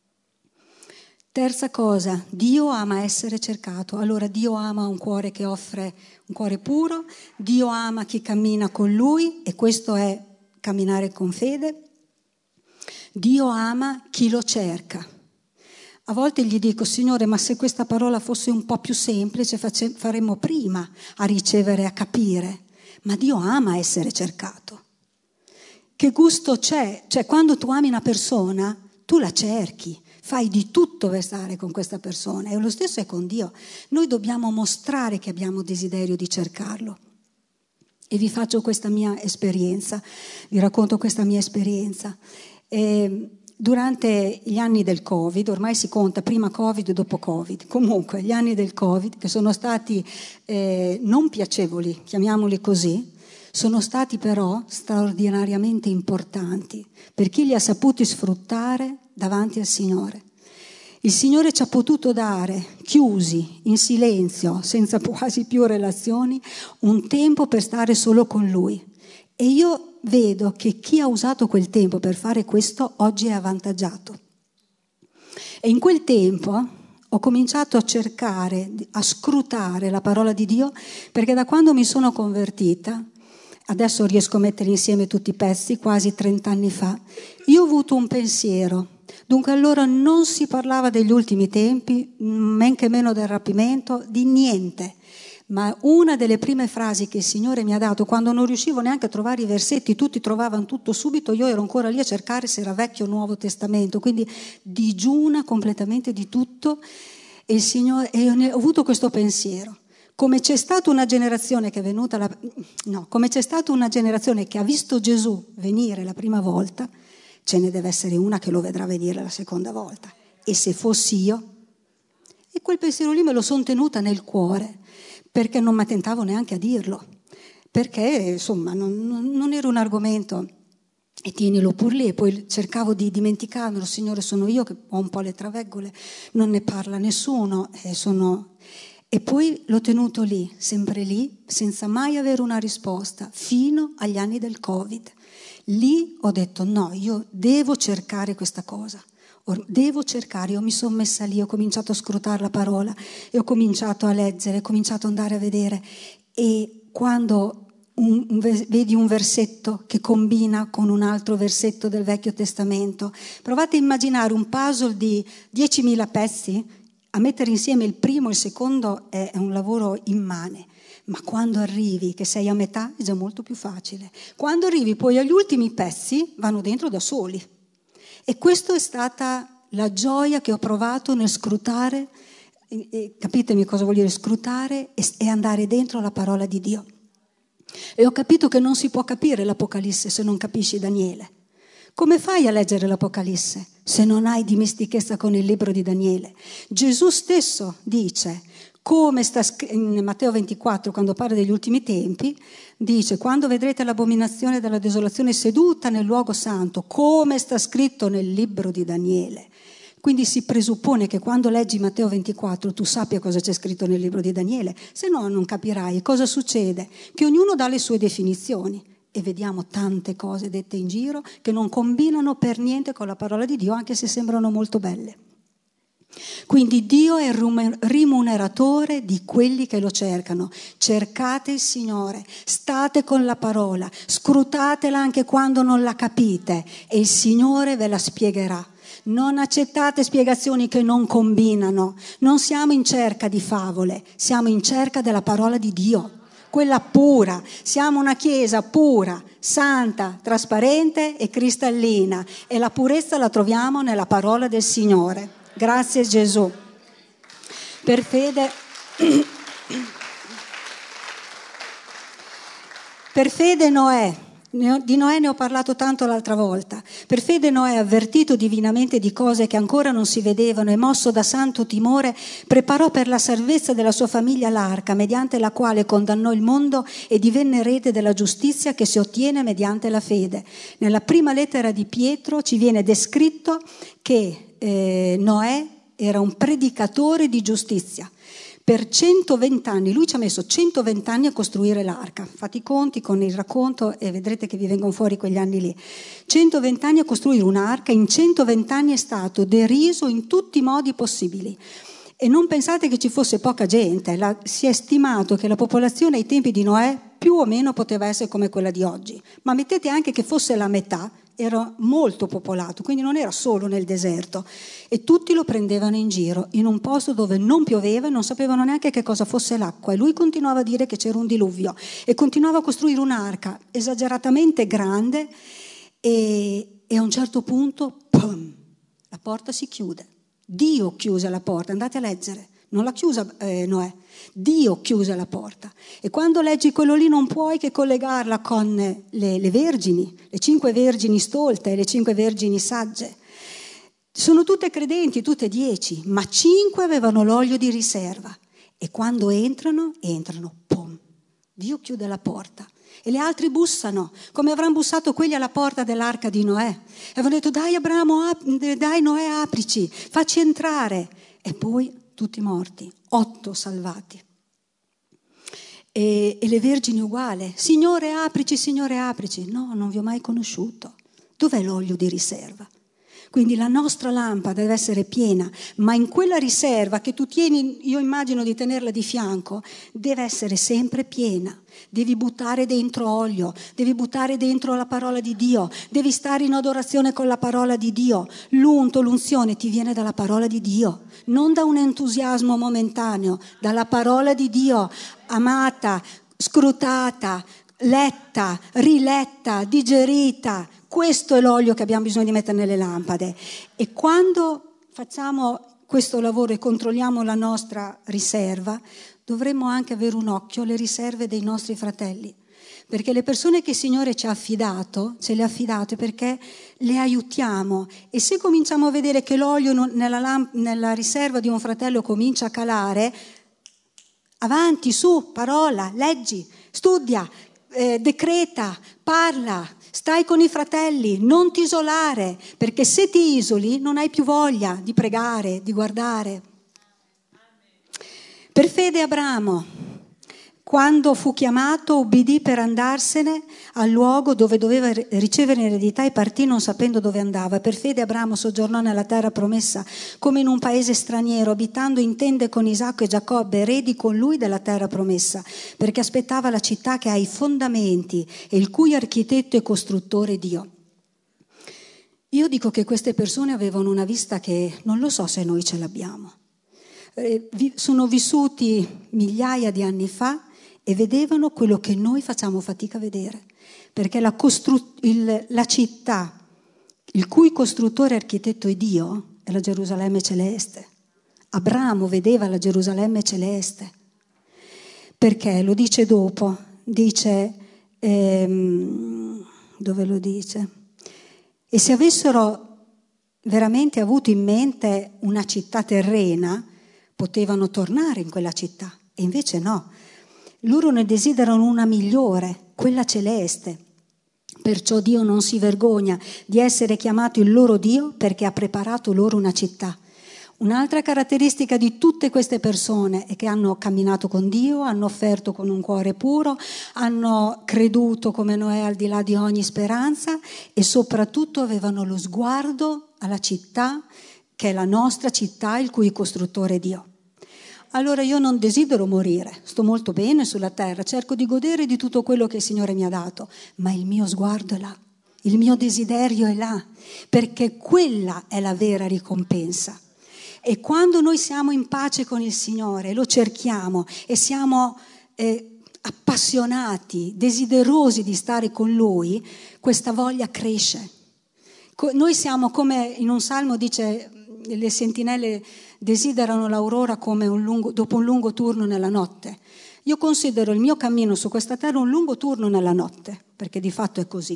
Terza cosa, Dio ama essere cercato. Allora Dio ama un cuore che offre un cuore puro, Dio ama chi cammina con Lui e questo è camminare con fede. Dio ama chi lo cerca. A volte gli dico, Signore, ma se questa parola fosse un po' più semplice face- faremmo prima a ricevere, a capire. Ma Dio ama essere cercato. Che gusto c'è? Cioè quando tu ami una persona, tu la cerchi. Fai di tutto per stare con questa persona e lo stesso è con Dio. Noi dobbiamo mostrare che abbiamo desiderio di cercarlo. E vi faccio questa mia esperienza, vi racconto questa mia esperienza. E durante gli anni del Covid, ormai si conta prima Covid e dopo Covid, comunque gli anni del Covid che sono stati eh, non piacevoli, chiamiamoli così, sono stati però straordinariamente importanti per chi li ha saputi sfruttare davanti al Signore. Il Signore ci ha potuto dare, chiusi, in silenzio, senza quasi più relazioni, un tempo per stare solo con Lui. E io vedo che chi ha usato quel tempo per fare questo oggi è avvantaggiato. E in quel tempo ho cominciato a cercare, a scrutare la parola di Dio, perché da quando mi sono convertita, adesso riesco a mettere insieme tutti i pezzi, quasi trent'anni fa, io ho avuto un pensiero. Dunque allora non si parlava degli ultimi tempi, men che meno del rapimento, di niente. Ma una delle prime frasi che il Signore mi ha dato, quando non riuscivo neanche a trovare i versetti, tutti trovavano tutto subito, io ero ancora lì a cercare se era Vecchio o Nuovo Testamento, quindi digiuna completamente di tutto, e il Signore, e ho avuto questo pensiero. Come c'è stata una generazione che è venuta, la, no, come c'è stata una generazione che ha visto Gesù venire la prima volta, ce ne deve essere una che lo vedrà venire la seconda volta. E se fossi io? E quel pensiero lì me lo sono tenuta nel cuore, perché non mi attentavo neanche a dirlo, perché insomma non, non, non era un argomento, e tienilo pur lì, e poi cercavo di dimenticarmelo, Signore sono io che ho un po' le traveggole, non ne parla nessuno, e sono... E poi l'ho tenuto lì, sempre lì, senza mai avere una risposta, fino agli anni del Covid. Lì ho detto no, io devo cercare questa cosa, devo cercare, io mi sono messa lì, ho cominciato a scrutare la parola e ho cominciato a leggere, ho cominciato ad andare a vedere e quando un, un, vedi un versetto che combina con un altro versetto del Vecchio Testamento, provate a immaginare un puzzle di diecimila pezzi, a mettere insieme il primo e il secondo è un lavoro immane. Ma quando arrivi, che sei a metà, è già molto più facile. Quando arrivi poi agli ultimi pezzi, vanno dentro da soli. E questa è stata la gioia che ho provato nel scrutare, e, e, capitemi cosa vuol dire scrutare e, e andare dentro la parola di Dio. E ho capito che non si può capire l'Apocalisse se non capisci Daniele. Come fai a leggere l'Apocalisse se non hai dimestichezza con il libro di Daniele? Gesù stesso dice, come sta in Matteo ventiquattro, quando parla degli ultimi tempi, dice, quando vedrete l'abominazione della desolazione seduta nel luogo santo, come sta scritto nel libro di Daniele. Quindi si presuppone che quando leggi Matteo ventiquattro tu sappia cosa c'è scritto nel libro di Daniele, se no non capirai cosa succede, che ognuno dà le sue definizioni. E vediamo tante cose dette in giro che non combinano per niente con la parola di Dio, anche se sembrano molto belle. Quindi Dio è il rimuneratore di quelli che lo cercano. Cercate il Signore, state con la parola, scrutatela anche quando non la capite e il Signore ve la spiegherà. Non accettate spiegazioni che non combinano. Non siamo in cerca di favole, siamo in cerca della parola di Dio. Quella pura, siamo una chiesa pura, santa, trasparente e cristallina e la purezza la troviamo nella parola del Signore. Grazie Gesù. Per fede, per fede Noè, di Noè ne ho parlato tanto l'altra volta. Per fede Noè, avvertito divinamente di cose che ancora non si vedevano e mosso da santo timore, preparò per la salvezza della sua famiglia l'arca, mediante la quale condannò il mondo e divenne erede della giustizia che si ottiene mediante la fede. Nella prima lettera di Pietro ci viene descritto che eh, Noè era un predicatore di giustizia. Per centoventi anni, lui ci ha messo centoventi anni a costruire l'arca. Fate i conti con il racconto e vedrete che vi vengono fuori quegli anni lì. centoventi anni a costruire un'arca, in centoventi anni è stato deriso in tutti i modi possibili. E non pensate che ci fosse poca gente, la, si è stimato che la popolazione ai tempi di Noè più o meno poteva essere come quella di oggi. Ma mettete anche che fosse la metà, era molto popolato, quindi non era solo nel deserto e tutti lo prendevano in giro in un posto dove non pioveva e non sapevano neanche che cosa fosse l'acqua e lui continuava a dire che c'era un diluvio e continuava a costruire un'arca esageratamente grande e, e a un certo punto pum, la porta si chiude. Dio chiuse la porta, andate a leggere, non l'ha chiusa eh, Noè, Dio chiuse la porta. E quando leggi quello lì non puoi che collegarla con le, le vergini, le cinque vergini stolte e le cinque vergini sagge. Sono tutte credenti, tutte dieci, ma cinque avevano l'olio di riserva. E quando entrano, entrano, pum, Dio chiude la porta. E le altre bussano, come avranno bussato quelli alla porta dell'arca di Noè. E avevano detto, dai Abramo, ap- dai Noè, aprici, facci entrare. E poi tutti morti, otto salvati. E, e le vergini uguale, Signore aprici, Signore aprici. No, non vi ho mai conosciuto. Dov'è l'olio di riserva? Quindi la nostra lampada deve essere piena, ma in quella riserva che tu tieni, io immagino di tenerla di fianco, deve essere sempre piena. Devi buttare dentro olio, devi buttare dentro la parola di Dio, devi stare in adorazione con la parola di Dio. L'unto, l'unzione ti viene dalla parola di Dio, non da un entusiasmo momentaneo, dalla parola di Dio, amata, scrutata, letta, riletta, digerita. Questo è l'olio che abbiamo bisogno di mettere nelle lampade. E quando facciamo questo lavoro e controlliamo la nostra riserva, dovremmo anche avere un occhio alle riserve dei nostri fratelli. Perché le persone che il Signore ci ha affidato, ce le ha affidate perché le aiutiamo. E se cominciamo a vedere che l'olio nella, lamp- nella riserva di un fratello comincia a calare, avanti, su, parola, leggi, studia, eh, decreta, parla. Stai con i fratelli, non ti isolare, perché se ti isoli non hai più voglia di pregare, di guardare. Per fede Abramo, quando fu chiamato, ubbidì per andarsene al luogo dove doveva ricevere in eredità e partì non sapendo dove andava. Per fede Abramo soggiornò nella terra promessa come in un paese straniero, abitando in tende con Isacco e Giacobbe, eredi con lui della terra promessa, perché aspettava la città che ha i fondamenti e il cui architetto e costruttore è Dio. Io dico che queste persone avevano una vista che non lo so se noi ce l'abbiamo. Eh, vi, sono vissuti migliaia di anni fa e vedevano quello che noi facciamo fatica a vedere, perché la, costru- il, la città, il cui costruttore e architetto è Dio, è la Gerusalemme celeste. Abramo vedeva la Gerusalemme celeste, perché lo dice dopo, dice, ehm, dove lo dice? E se avessero veramente avuto in mente una città terrena, potevano tornare in quella città, e invece no. Loro ne desiderano una migliore, quella celeste. Perciò Dio non si vergogna di essere chiamato il loro Dio, perché ha preparato loro una città. Un'altra caratteristica di tutte queste persone è che hanno camminato con Dio, hanno offerto con un cuore puro, hanno creduto come Noè al di là di ogni speranza e soprattutto avevano lo sguardo alla città, che è la nostra città, il cui costruttore è Dio. Allora io non desidero morire, sto molto bene sulla terra, cerco di godere di tutto quello che il Signore mi ha dato, ma il mio sguardo è là, il mio desiderio è là, perché quella è la vera ricompensa. E quando noi siamo in pace con il Signore, lo cerchiamo e siamo eh, appassionati, desiderosi di stare con Lui, questa voglia cresce. Noi siamo come in un salmo dice, le sentinelle desiderano l'aurora come un lungo, dopo un lungo turno nella notte. Io considero il mio cammino su questa terra un lungo turno nella notte, perché di fatto è così.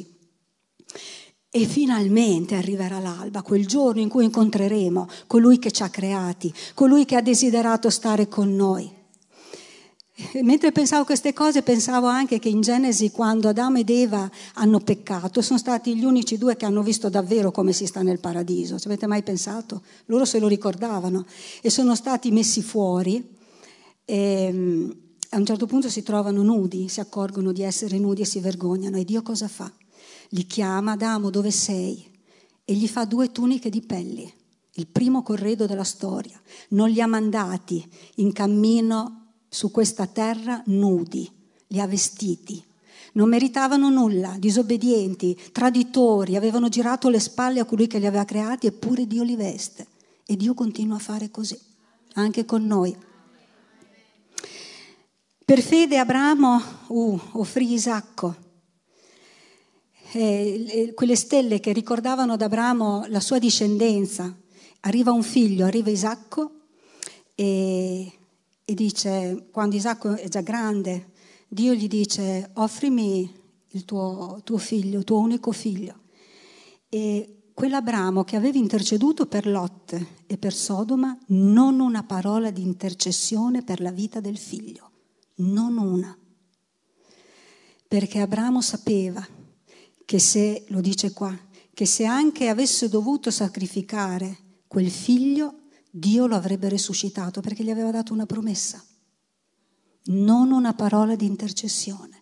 E finalmente arriverà l'alba, quel giorno in cui incontreremo colui che ci ha creati, colui che ha desiderato stare con noi. E mentre pensavo a queste cose, pensavo anche che in Genesi, quando Adamo ed Eva hanno peccato, sono stati gli unici due che hanno visto davvero come si sta nel paradiso. Ci avete mai pensato? Loro se lo ricordavano e sono stati messi fuori e a un certo punto si trovano nudi, si accorgono di essere nudi e si vergognano. E Dio cosa fa? Li chiama: Adamo, dove sei? E gli fa due tuniche di pelli, il primo corredo della storia. Non li ha mandati in cammino su questa terra nudi, li ha vestiti. Non meritavano nulla, disobbedienti, traditori, avevano girato le spalle a colui che li aveva creati, eppure Dio li veste. E Dio continua a fare così, anche con noi. Per fede Abramo uh, offrì Isacco. Eh, quelle stelle che ricordavano ad Abramo la sua discendenza. Arriva un figlio, arriva Isacco e... E dice, quando Isacco è già grande, Dio gli dice: offrimi il tuo, tuo figlio, il tuo unico figlio. E quell'Abramo che aveva interceduto per Lot e per Sodoma, non una parola di intercessione per la vita del figlio, non una. Perché Abramo sapeva che se, lo dice qua, che se anche avesse dovuto sacrificare quel figlio, Dio lo avrebbe risuscitato, perché gli aveva dato una promessa. Non una parola di intercessione.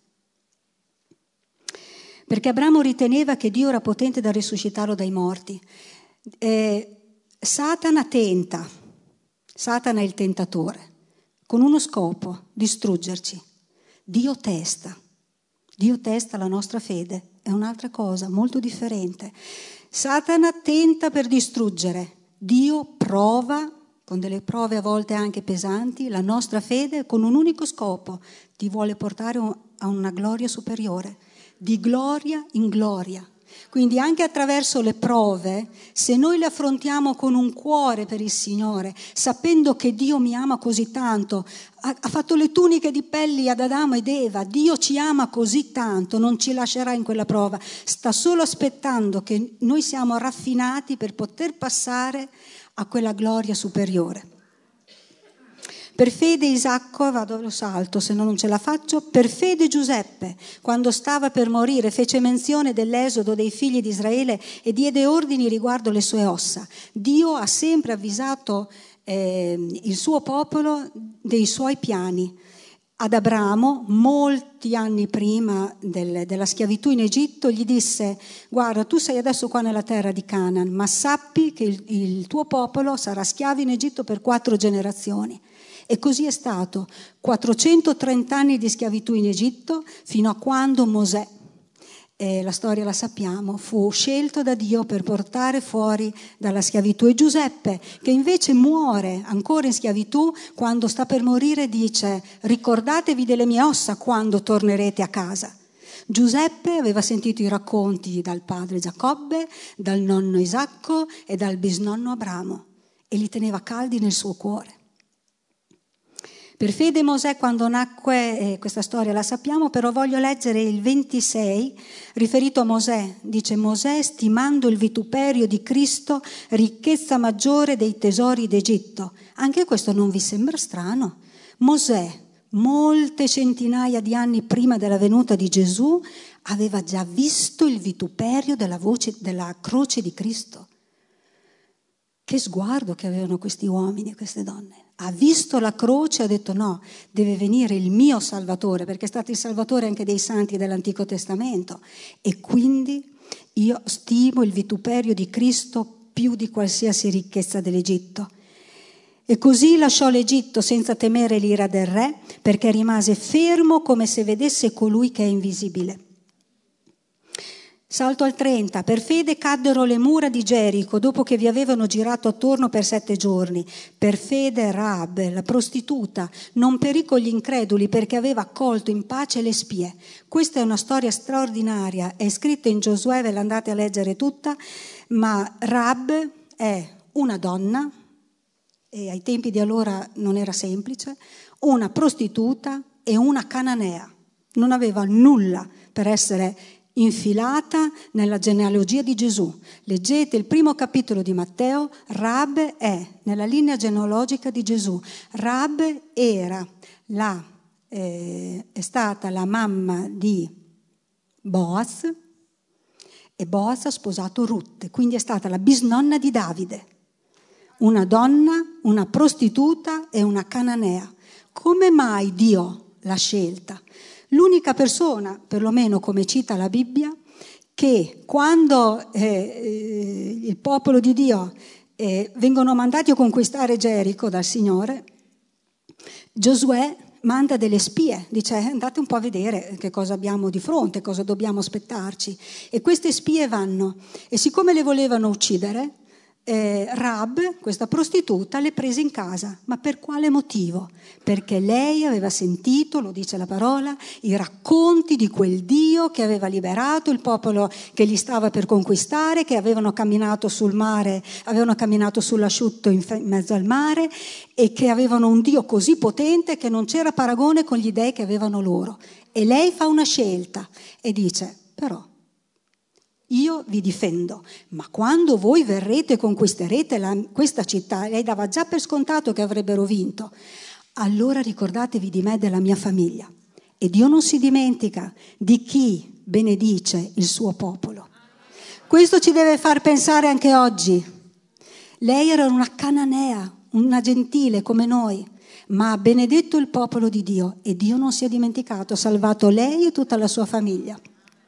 Perché Abramo riteneva che Dio era potente da risuscitarlo dai morti. Eh, Satana tenta, Satana è il tentatore, con uno scopo: distruggerci. Dio testa, Dio testa la nostra fede, è un'altra cosa, molto differente. Satana tenta per distruggere. Dio prova, con delle prove a volte anche pesanti, la nostra fede con un unico scopo: ti vuole portare a una gloria superiore, di gloria in gloria. Quindi anche attraverso le prove, se noi le affrontiamo con un cuore per il Signore, sapendo che Dio mi ama così tanto, ha, ha fatto le tuniche di pelli ad Adamo ed Eva, Dio ci ama così tanto, non ci lascerà in quella prova, sta solo aspettando che noi siamo raffinati per poter passare a quella gloria superiore. Per fede Isacco, vado lo salto se no non ce la faccio, per fede Giuseppe, quando stava per morire, fece menzione dell'esodo dei figli di Israele e diede ordini riguardo le sue ossa. Dio ha sempre avvisato eh, il suo popolo dei suoi piani. Ad Abramo, molti anni prima del, della schiavitù in Egitto, gli disse: guarda, tu sei adesso qua nella terra di Canaan, ma sappi che il, il tuo popolo sarà schiavo in Egitto per quattro generazioni. E così è stato, quattrocentotrenta anni di schiavitù in Egitto, fino a quando Mosè, eh, la storia la sappiamo, fu scelto da Dio per portare fuori dalla schiavitù. E Giuseppe, che invece muore ancora in schiavitù, quando sta per morire dice: ricordatevi delle mie ossa quando tornerete a casa. Giuseppe aveva sentito i racconti dal padre Giacobbe, dal nonno Isacco e dal bisnonno Abramo e li teneva caldi nel suo cuore. Per fede Mosè quando nacque, eh, questa storia la sappiamo, però voglio leggere il ventisei riferito a Mosè. Dice: Mosè, stimando il vituperio di Cristo, ricchezza maggiore dei tesori d'Egitto. Anche questo non vi sembra strano? Mosè, molte centinaia di anni prima della venuta di Gesù, aveva già visto il vituperio della, voce, della croce di Cristo. Che sguardo che avevano questi uomini e queste donne. Ha visto la croce e ha detto: no, deve venire il mio Salvatore, perché è stato il Salvatore anche dei santi dell'Antico Testamento. E quindi io stimo il vituperio di Cristo più di qualsiasi ricchezza dell'Egitto. E così lasciò l'Egitto senza temere l'ira del re, perché rimase fermo come se vedesse colui che è invisibile. Salto al trenta. Per fede caddero le mura di Gerico dopo che vi avevano girato attorno per sette giorni. Per fede Raab, la prostituta, non perì con gli increduli perché aveva accolto in pace le spie. Questa è una storia straordinaria, è scritta in Giosuè, ve l'andate a leggere tutta, ma Raab è una donna, e ai tempi di allora non era semplice, una prostituta e una cananea. Non aveva nulla per essere infilata nella genealogia di Gesù. Leggete il primo capitolo di Matteo. Raab è nella linea genealogica di Gesù. Raab era la, eh, è stata la mamma di Boaz e Boaz ha sposato Ruth, quindi è stata la bisnonna di Davide. Una donna, una prostituta e una cananea. Come mai Dio l'ha scelta? L'unica persona, perlomeno come cita la Bibbia, che quando eh, il popolo di Dio eh, vengono mandati a conquistare Gerico dal Signore, Giosuè manda delle spie, dice: andate un po' a vedere che cosa abbiamo di fronte, cosa dobbiamo aspettarci. E queste spie vanno, e siccome le volevano uccidere, Eh, Raab, questa prostituta, le prese in casa. Ma per quale motivo? Perché lei aveva sentito, lo dice la parola, i racconti di quel Dio che aveva liberato il popolo che gli stava per conquistare, che avevano camminato sul mare, avevano camminato sull'asciutto in, fe- in mezzo al mare, e che avevano un Dio così potente che non c'era paragone con gli dei che avevano loro. E lei fa una scelta e dice: però io vi difendo, ma quando voi verrete e conquisterete la, questa città, lei dava già per scontato che avrebbero vinto, allora ricordatevi di me e della mia famiglia. E Dio non si dimentica di chi benedice il suo popolo. Questo ci deve far pensare anche oggi. Lei era una cananea, una gentile come noi, ma ha benedetto il popolo di Dio e Dio non si è dimenticato, ha salvato lei e tutta la sua famiglia.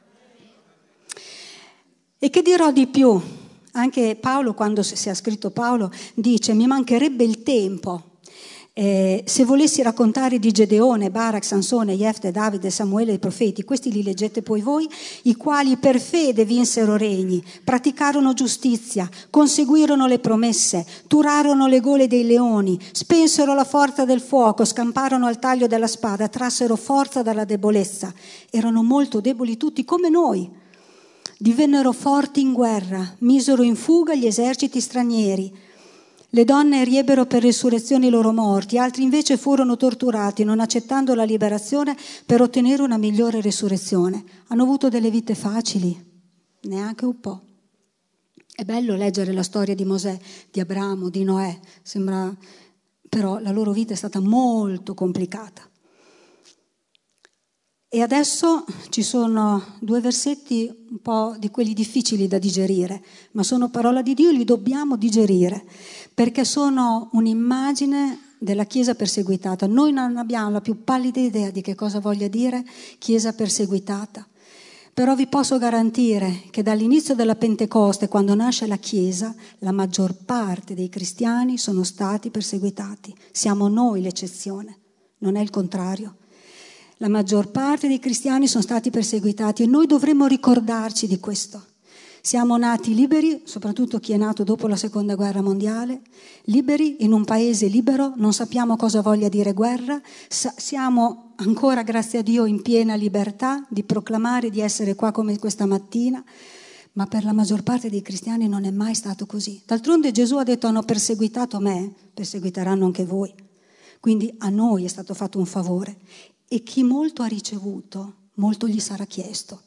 E che dirò di più? Anche Paolo, quando si è scritto Paolo, dice: mi mancherebbe il tempo eh, se volessi raccontare di Gedeone, Barak, Sansone, Jefte, Davide, Samuele e i profeti. Questi li leggete poi voi, i quali per fede vinsero regni, praticarono giustizia, conseguirono le promesse, turarono le gole dei leoni, spensero la forza del fuoco, scamparono al taglio della spada, trassero forza dalla debolezza. Erano molto deboli tutti come noi. Divennero forti in guerra, misero in fuga gli eserciti stranieri. Le donne riebbero per resurrezione i loro morti, altri invece furono torturati, non accettando la liberazione per ottenere una migliore resurrezione. Hanno avuto delle vite facili? Neanche un po'. È bello leggere la storia di Mosè, di Abramo, di Noè, sembra, però la loro vita è stata molto complicata. E adesso ci sono due versetti un po' di quelli difficili da digerire, ma sono parola di Dio e li dobbiamo digerire, perché sono un'immagine della Chiesa perseguitata. Noi non abbiamo la più pallida idea di che cosa voglia dire Chiesa perseguitata, però vi posso garantire che dall'inizio della Pentecoste, quando nasce la Chiesa, la maggior parte dei cristiani sono stati perseguitati. Siamo noi l'eccezione, non è il contrario. La maggior parte dei cristiani sono stati perseguitati e noi dovremmo ricordarci di questo. Siamo nati liberi, soprattutto chi è nato dopo la Seconda Guerra Mondiale, liberi in un paese libero, non sappiamo cosa voglia dire guerra, sa- siamo ancora, grazie a Dio, in piena libertà di proclamare di essere qua come questa mattina, ma per la maggior parte dei cristiani non è mai stato così. D'altronde Gesù ha detto: hanno perseguitato me, perseguiteranno anche voi. Quindi a noi è stato fatto un favore. E chi molto ha ricevuto, molto gli sarà chiesto.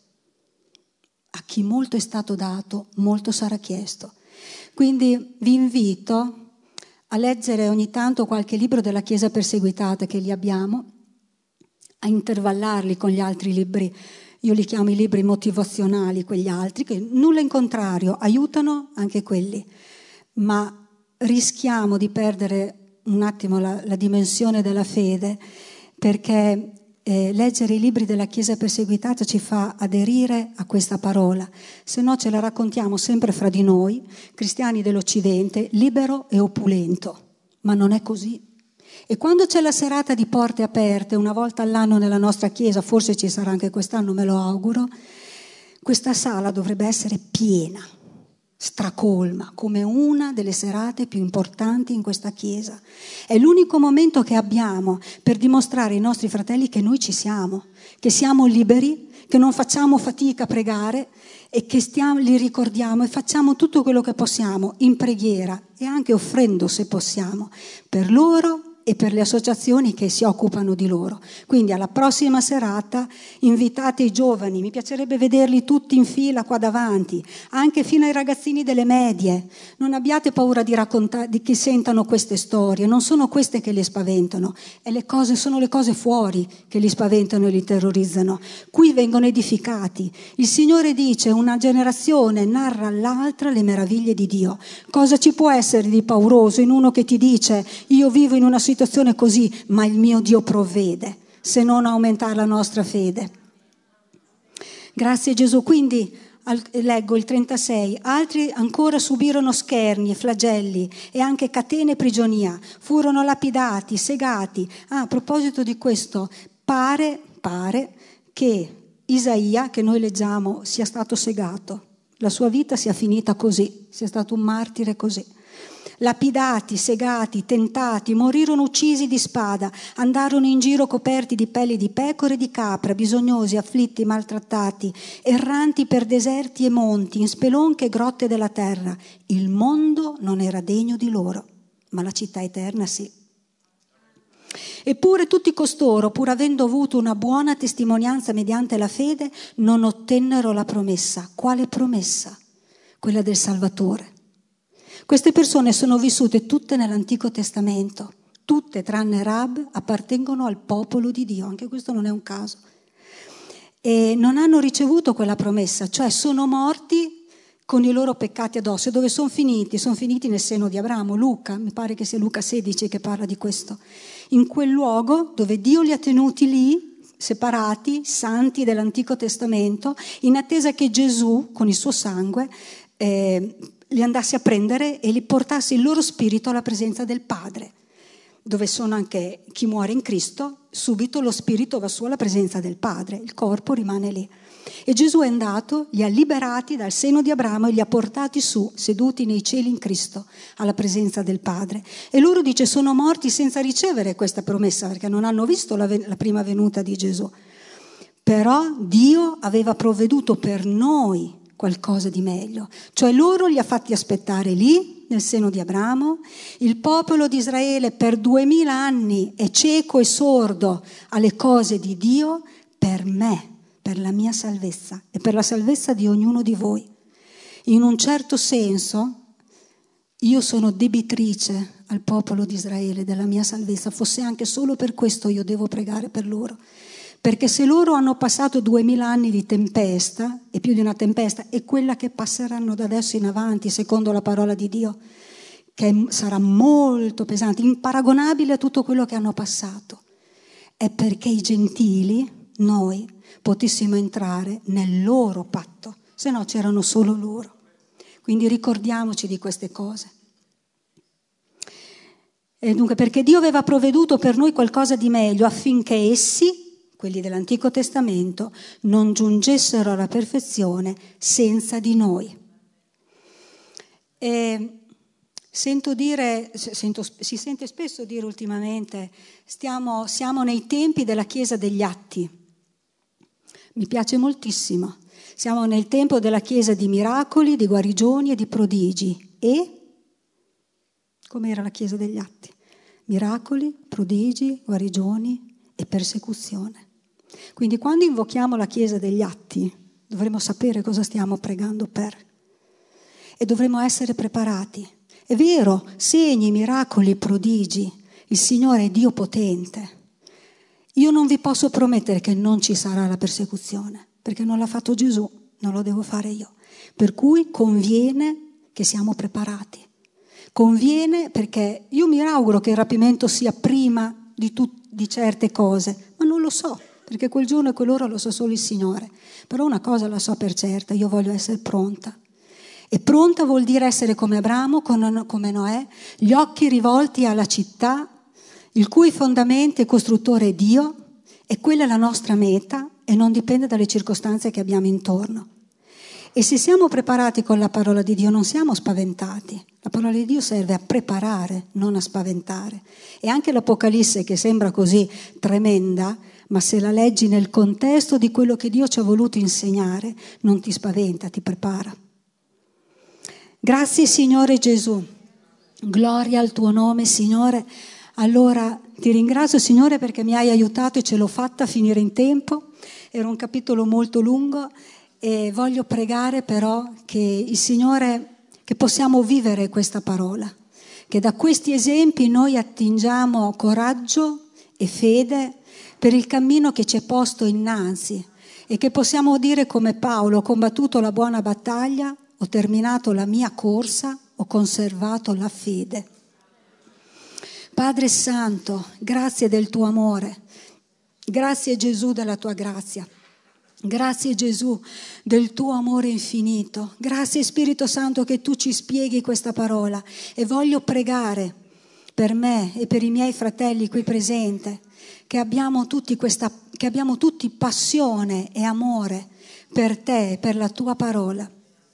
A chi molto è stato dato, molto sarà chiesto. Quindi vi invito a leggere ogni tanto qualche libro della Chiesa perseguitata, che li abbiamo, a intervallarli con gli altri libri. Io li chiamo i libri motivazionali, quegli altri, che nulla in contrario, aiutano anche quelli. Ma rischiamo di perdere un attimo la, la dimensione della fede, perché eh, leggere i libri della Chiesa perseguitata ci fa aderire a questa parola, se no ce la raccontiamo sempre fra di noi, cristiani dell'Occidente, libero e opulento, ma non è così. E quando c'è la serata di porte aperte, una volta all'anno nella nostra Chiesa, forse ci sarà anche quest'anno, me lo auguro, questa sala dovrebbe essere piena, stracolma, come una delle serate più importanti in questa Chiesa. È l'unico momento che abbiamo per dimostrare ai nostri fratelli che noi ci siamo, che siamo liberi, che non facciamo fatica a pregare e che stiamo, li ricordiamo e facciamo tutto quello che possiamo in preghiera e anche offrendo, se possiamo, per loro e per le associazioni che si occupano di loro. Quindi alla prossima serata invitate i giovani, mi piacerebbe vederli tutti in fila qua davanti, anche fino ai ragazzini delle medie. Non abbiate paura di raccontare, di che sentano queste storie, non sono queste che li spaventano, è le cose, sono le cose fuori che li spaventano e li terrorizzano. Qui vengono edificati. Il Signore dice: una generazione narra all'altra le meraviglie di Dio. Cosa ci può essere di pauroso in uno che ti dice: io vivo in una situazione così, ma il mio Dio provvede, se non aumentare la nostra fede. Grazie Gesù. Quindi al, leggo il trentasei, altri ancora subirono scherni e flagelli e anche catene e prigionia, furono lapidati, segati. Ah, a proposito di questo, pare, pare che Isaia, che noi leggiamo, sia stato segato, la sua vita sia finita così, sia stato un martire così. Lapidati, segati, tentati, morirono uccisi di spada, andarono in giro coperti di pelli di pecore e di capra, bisognosi, afflitti, maltrattati, erranti per deserti e monti, in spelonche e grotte della terra. Il mondo non era degno di loro, ma la città eterna sì. Eppure tutti costoro, pur avendo avuto una buona testimonianza mediante la fede, non ottennero la promessa. Quale promessa? Quella del Salvatore. Queste persone sono vissute tutte nell'Antico Testamento, tutte tranne Rab appartengono al popolo di Dio, anche questo non è un caso, e non hanno ricevuto quella promessa, cioè sono morti con i loro peccati addosso. E dove sono finiti? Sono finiti nel seno di Abramo. Luca, mi pare che sia Luca sedici che parla di questo, in quel luogo dove Dio li ha tenuti lì, separati, santi dell'Antico Testamento, in attesa che Gesù con il suo sangue eh, li andasse a prendere e li portasse il loro spirito alla presenza del Padre, dove sono anche chi muore in Cristo, subito lo spirito va su alla presenza del Padre, il corpo rimane lì. E Gesù è andato, li ha liberati dal seno di Abramo e li ha portati su, seduti nei cieli in Cristo, alla presenza del Padre. E loro, dice, sono morti senza ricevere questa promessa, perché non hanno visto la, la prima venuta di Gesù. Però Dio aveva provveduto per noi qualcosa di meglio, cioè loro li ha fatti aspettare lì nel seno di Abramo. Il popolo di Israele per duemila anni è cieco e sordo alle cose di Dio per me, per la mia salvezza e per la salvezza di ognuno di voi. In un certo senso io sono debitrice al popolo di Israele della mia salvezza, fosse anche solo per questo io devo pregare per loro, Perché se loro hanno passato duemila anni di tempesta, e più di una tempesta, e quella che passeranno da adesso in avanti, secondo la parola di Dio, che sarà molto pesante, imparagonabile a tutto quello che hanno passato, è perché i gentili, noi, potessimo entrare nel loro patto, se no c'erano solo loro. Quindi ricordiamoci di queste cose. E dunque, perché Dio aveva provveduto per noi qualcosa di meglio affinché essi, quelli dell'Antico Testamento, non giungessero alla perfezione senza di noi. E sento dire, sento, si sente spesso dire ultimamente, stiamo, siamo nei tempi della Chiesa degli atti. Mi piace moltissimo. Siamo nel tempo della Chiesa di miracoli, di guarigioni e di prodigi. E com'era la Chiesa degli atti? Miracoli, prodigi, guarigioni e persecuzione. Quindi quando invochiamo la Chiesa degli atti dovremo sapere cosa stiamo pregando per e dovremo essere preparati. È vero, segni, miracoli, prodigi, il Signore è Dio potente. Io non vi posso promettere che non ci sarà la persecuzione, perché non l'ha fatto Gesù, non lo devo fare io. Per cui conviene che siamo preparati. Conviene perché io mi auguro che il rapimento sia prima di, tut- di certe cose, ma non lo so, perché quel giorno e quell'ora lo sa solo il Signore. Però una cosa la so per certa, io voglio essere pronta. E pronta vuol dire essere come Abramo, come Noè, gli occhi rivolti alla città, il cui fondamento e costruttore è Dio, e quella è la nostra meta e non dipende dalle circostanze che abbiamo intorno. E se siamo preparati con la parola di Dio non siamo spaventati. La parola di Dio serve a preparare, non a spaventare. E anche l'Apocalisse, che sembra così tremenda, ma se la leggi nel contesto di quello che Dio ci ha voluto insegnare, non ti spaventa, ti prepara. Grazie Signore Gesù, gloria al tuo nome Signore. Allora ti ringrazio Signore perché mi hai aiutato e ce l'ho fatta a finire in tempo. Era un capitolo molto lungo e voglio pregare però che il Signore, che possiamo vivere questa parola, che da questi esempi noi attingiamo coraggio e fede per il cammino che ci è posto innanzi e che possiamo dire come Paolo: ho combattuto la buona battaglia, ho terminato la mia corsa, ho conservato la fede. Padre Santo, grazie del tuo amore, grazie Gesù della tua grazia, grazie Gesù del tuo amore infinito, grazie Spirito Santo che tu ci spieghi questa parola e voglio pregare per me e per i miei fratelli qui presenti che abbiamo tutti questa, che abbiamo tutti passione e amore per te e per la tua parola.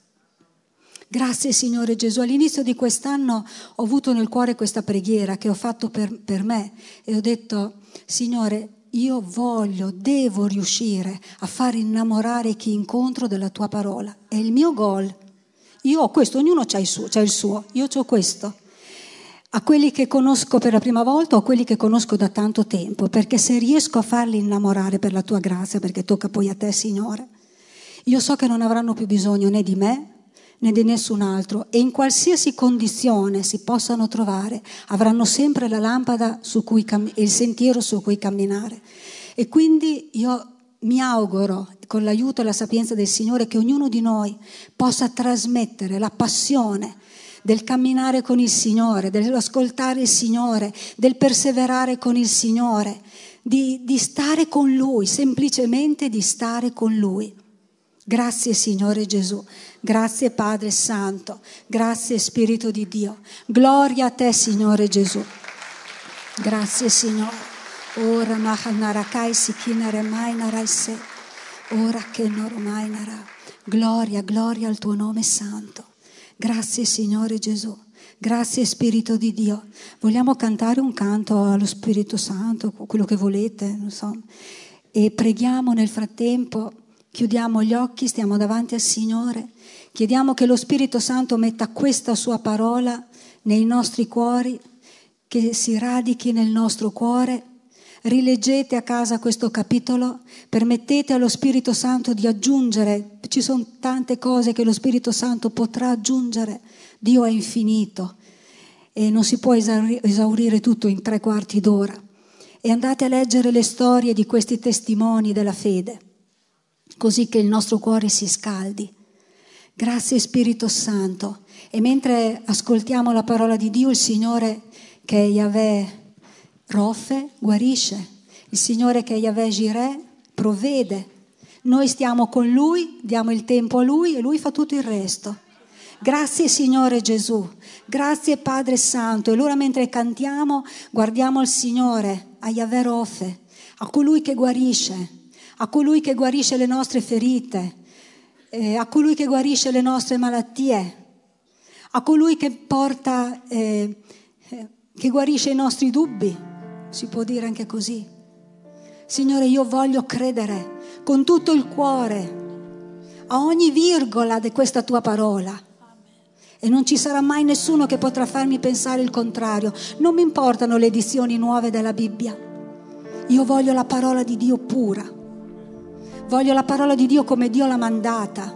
Grazie Signore Gesù, all'inizio di quest'anno ho avuto nel cuore questa preghiera che ho fatto per, per me e ho detto: Signore, io voglio, devo riuscire a far innamorare chi incontro della tua parola. È il mio goal. Io ho questo, ognuno c'ha il suo, c'ha il suo. Io ho questo. A quelli che conosco per la prima volta o a quelli che conosco da tanto tempo, perché se riesco a farli innamorare per la tua grazia, perché tocca poi a te Signore, io so che non avranno più bisogno né di me né di nessun altro, e in qualsiasi condizione si possano trovare avranno sempre la lampada su cui cam- e il sentiero su cui camminare. E quindi io mi auguro, con l'aiuto e la sapienza del Signore, che ognuno di noi possa trasmettere la passione del camminare con il Signore, dell'ascoltare il Signore, del perseverare con il Signore, di, di stare con Lui, semplicemente di stare con Lui. Grazie Signore Gesù, grazie Padre Santo, grazie Spirito di Dio, gloria a te Signore Gesù, grazie Signore. Ora mahanarai sikhinare mai narai se, ora che normai nara. Gloria, gloria al tuo nome santo. Grazie Signore Gesù, grazie Spirito di Dio. Vogliamo cantare un canto allo Spirito Santo, quello che volete, non so, e preghiamo nel frattempo. Chiudiamo gli occhi, stiamo davanti al Signore, chiediamo che lo Spirito Santo metta questa sua parola nei nostri cuori, che si radichi nel nostro cuore. Rileggete a casa questo capitolo, permettete allo Spirito Santo di aggiungere, ci sono tante cose che lo Spirito Santo potrà aggiungere, Dio è infinito e non si può esaurire tutto in tre quarti d'ora. e andate a leggere le storie di questi testimoni della fede, così che il nostro cuore si scaldi. Grazie Spirito Santo. E mentre ascoltiamo la parola di Dio, il Signore che è Yahweh Rofe guarisce, il Signore che è Yahweh Jireh provvede. Noi stiamo con Lui, diamo il tempo a Lui e Lui fa tutto il resto. Grazie Signore Gesù, grazie Padre Santo. E allora mentre cantiamo guardiamo al Signore, a Yahweh Rofe, a colui che guarisce, a colui che guarisce le nostre ferite, eh, a colui che guarisce le nostre malattie, a colui che porta, eh, che guarisce i nostri dubbi, si può dire anche così. Signore, io voglio credere con tutto il cuore a ogni virgola di questa tua parola. E non ci sarà mai nessuno che potrà farmi pensare il contrario. Non mi importano le edizioni nuove della Bibbia. Io voglio la parola di Dio pura. Voglio la parola di Dio come Dio l'ha mandata.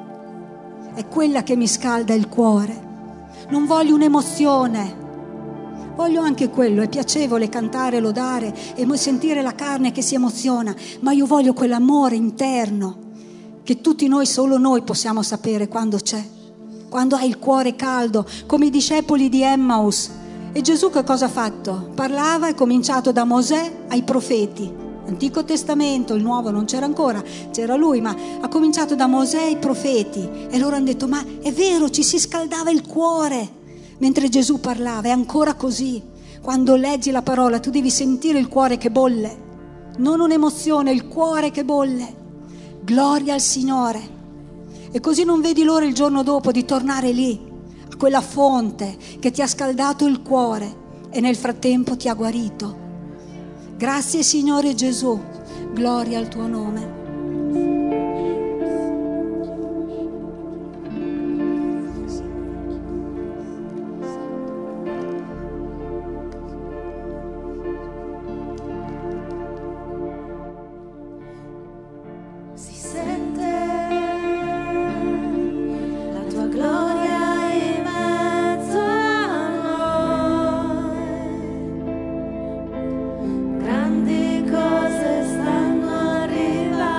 È quella che mi scalda il cuore. Non voglio un'emozione. Voglio anche quello, è piacevole cantare, lodare e sentire la carne che si emoziona, ma io voglio quell'amore interno che tutti noi, solo noi possiamo sapere quando c'è. Quando hai il cuore caldo, come i discepoli di Emmaus. E Gesù che cosa ha fatto? Parlava, è cominciato da Mosè ai profeti. Antico Testamento, il Nuovo non c'era ancora, c'era lui, ma ha cominciato da Mosè ai profeti. E loro hanno detto, ma è vero, ci si scaldava il cuore mentre Gesù parlava. È ancora così. Quando leggi la parola tu devi sentire il cuore che bolle. Non un'emozione, il cuore che bolle. Gloria al Signore. E così non vedi l'ora il giorno dopo di tornare lì, a quella fonte che ti ha scaldato il cuore e nel frattempo ti ha guarito. Grazie Signore Gesù, gloria al tuo nome. Grandi cose stanno arrivando.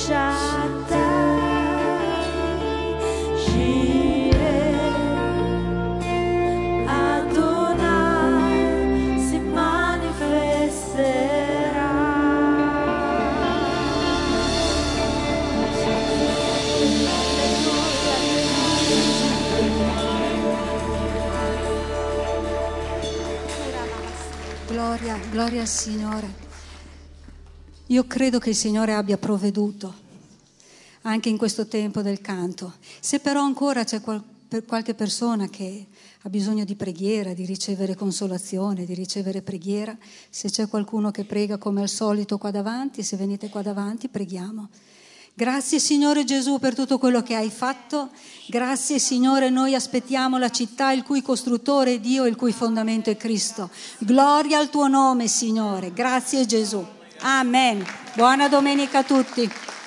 Gloria, gloria al Signore. Io credo che il Signore abbia provveduto anche in questo tempo del canto. Se però ancora c'è qual- per qualche persona che ha bisogno di preghiera, di ricevere consolazione, di ricevere preghiera, se c'è qualcuno che prega come al solito qua davanti, se venite qua davanti, preghiamo. Grazie Signore Gesù per tutto quello che hai fatto. Grazie Signore, noi aspettiamo la città il cui costruttore è Dio e il cui fondamento è Cristo. Gloria al tuo nome Signore. Grazie Gesù. Amen. Buona domenica a tutti.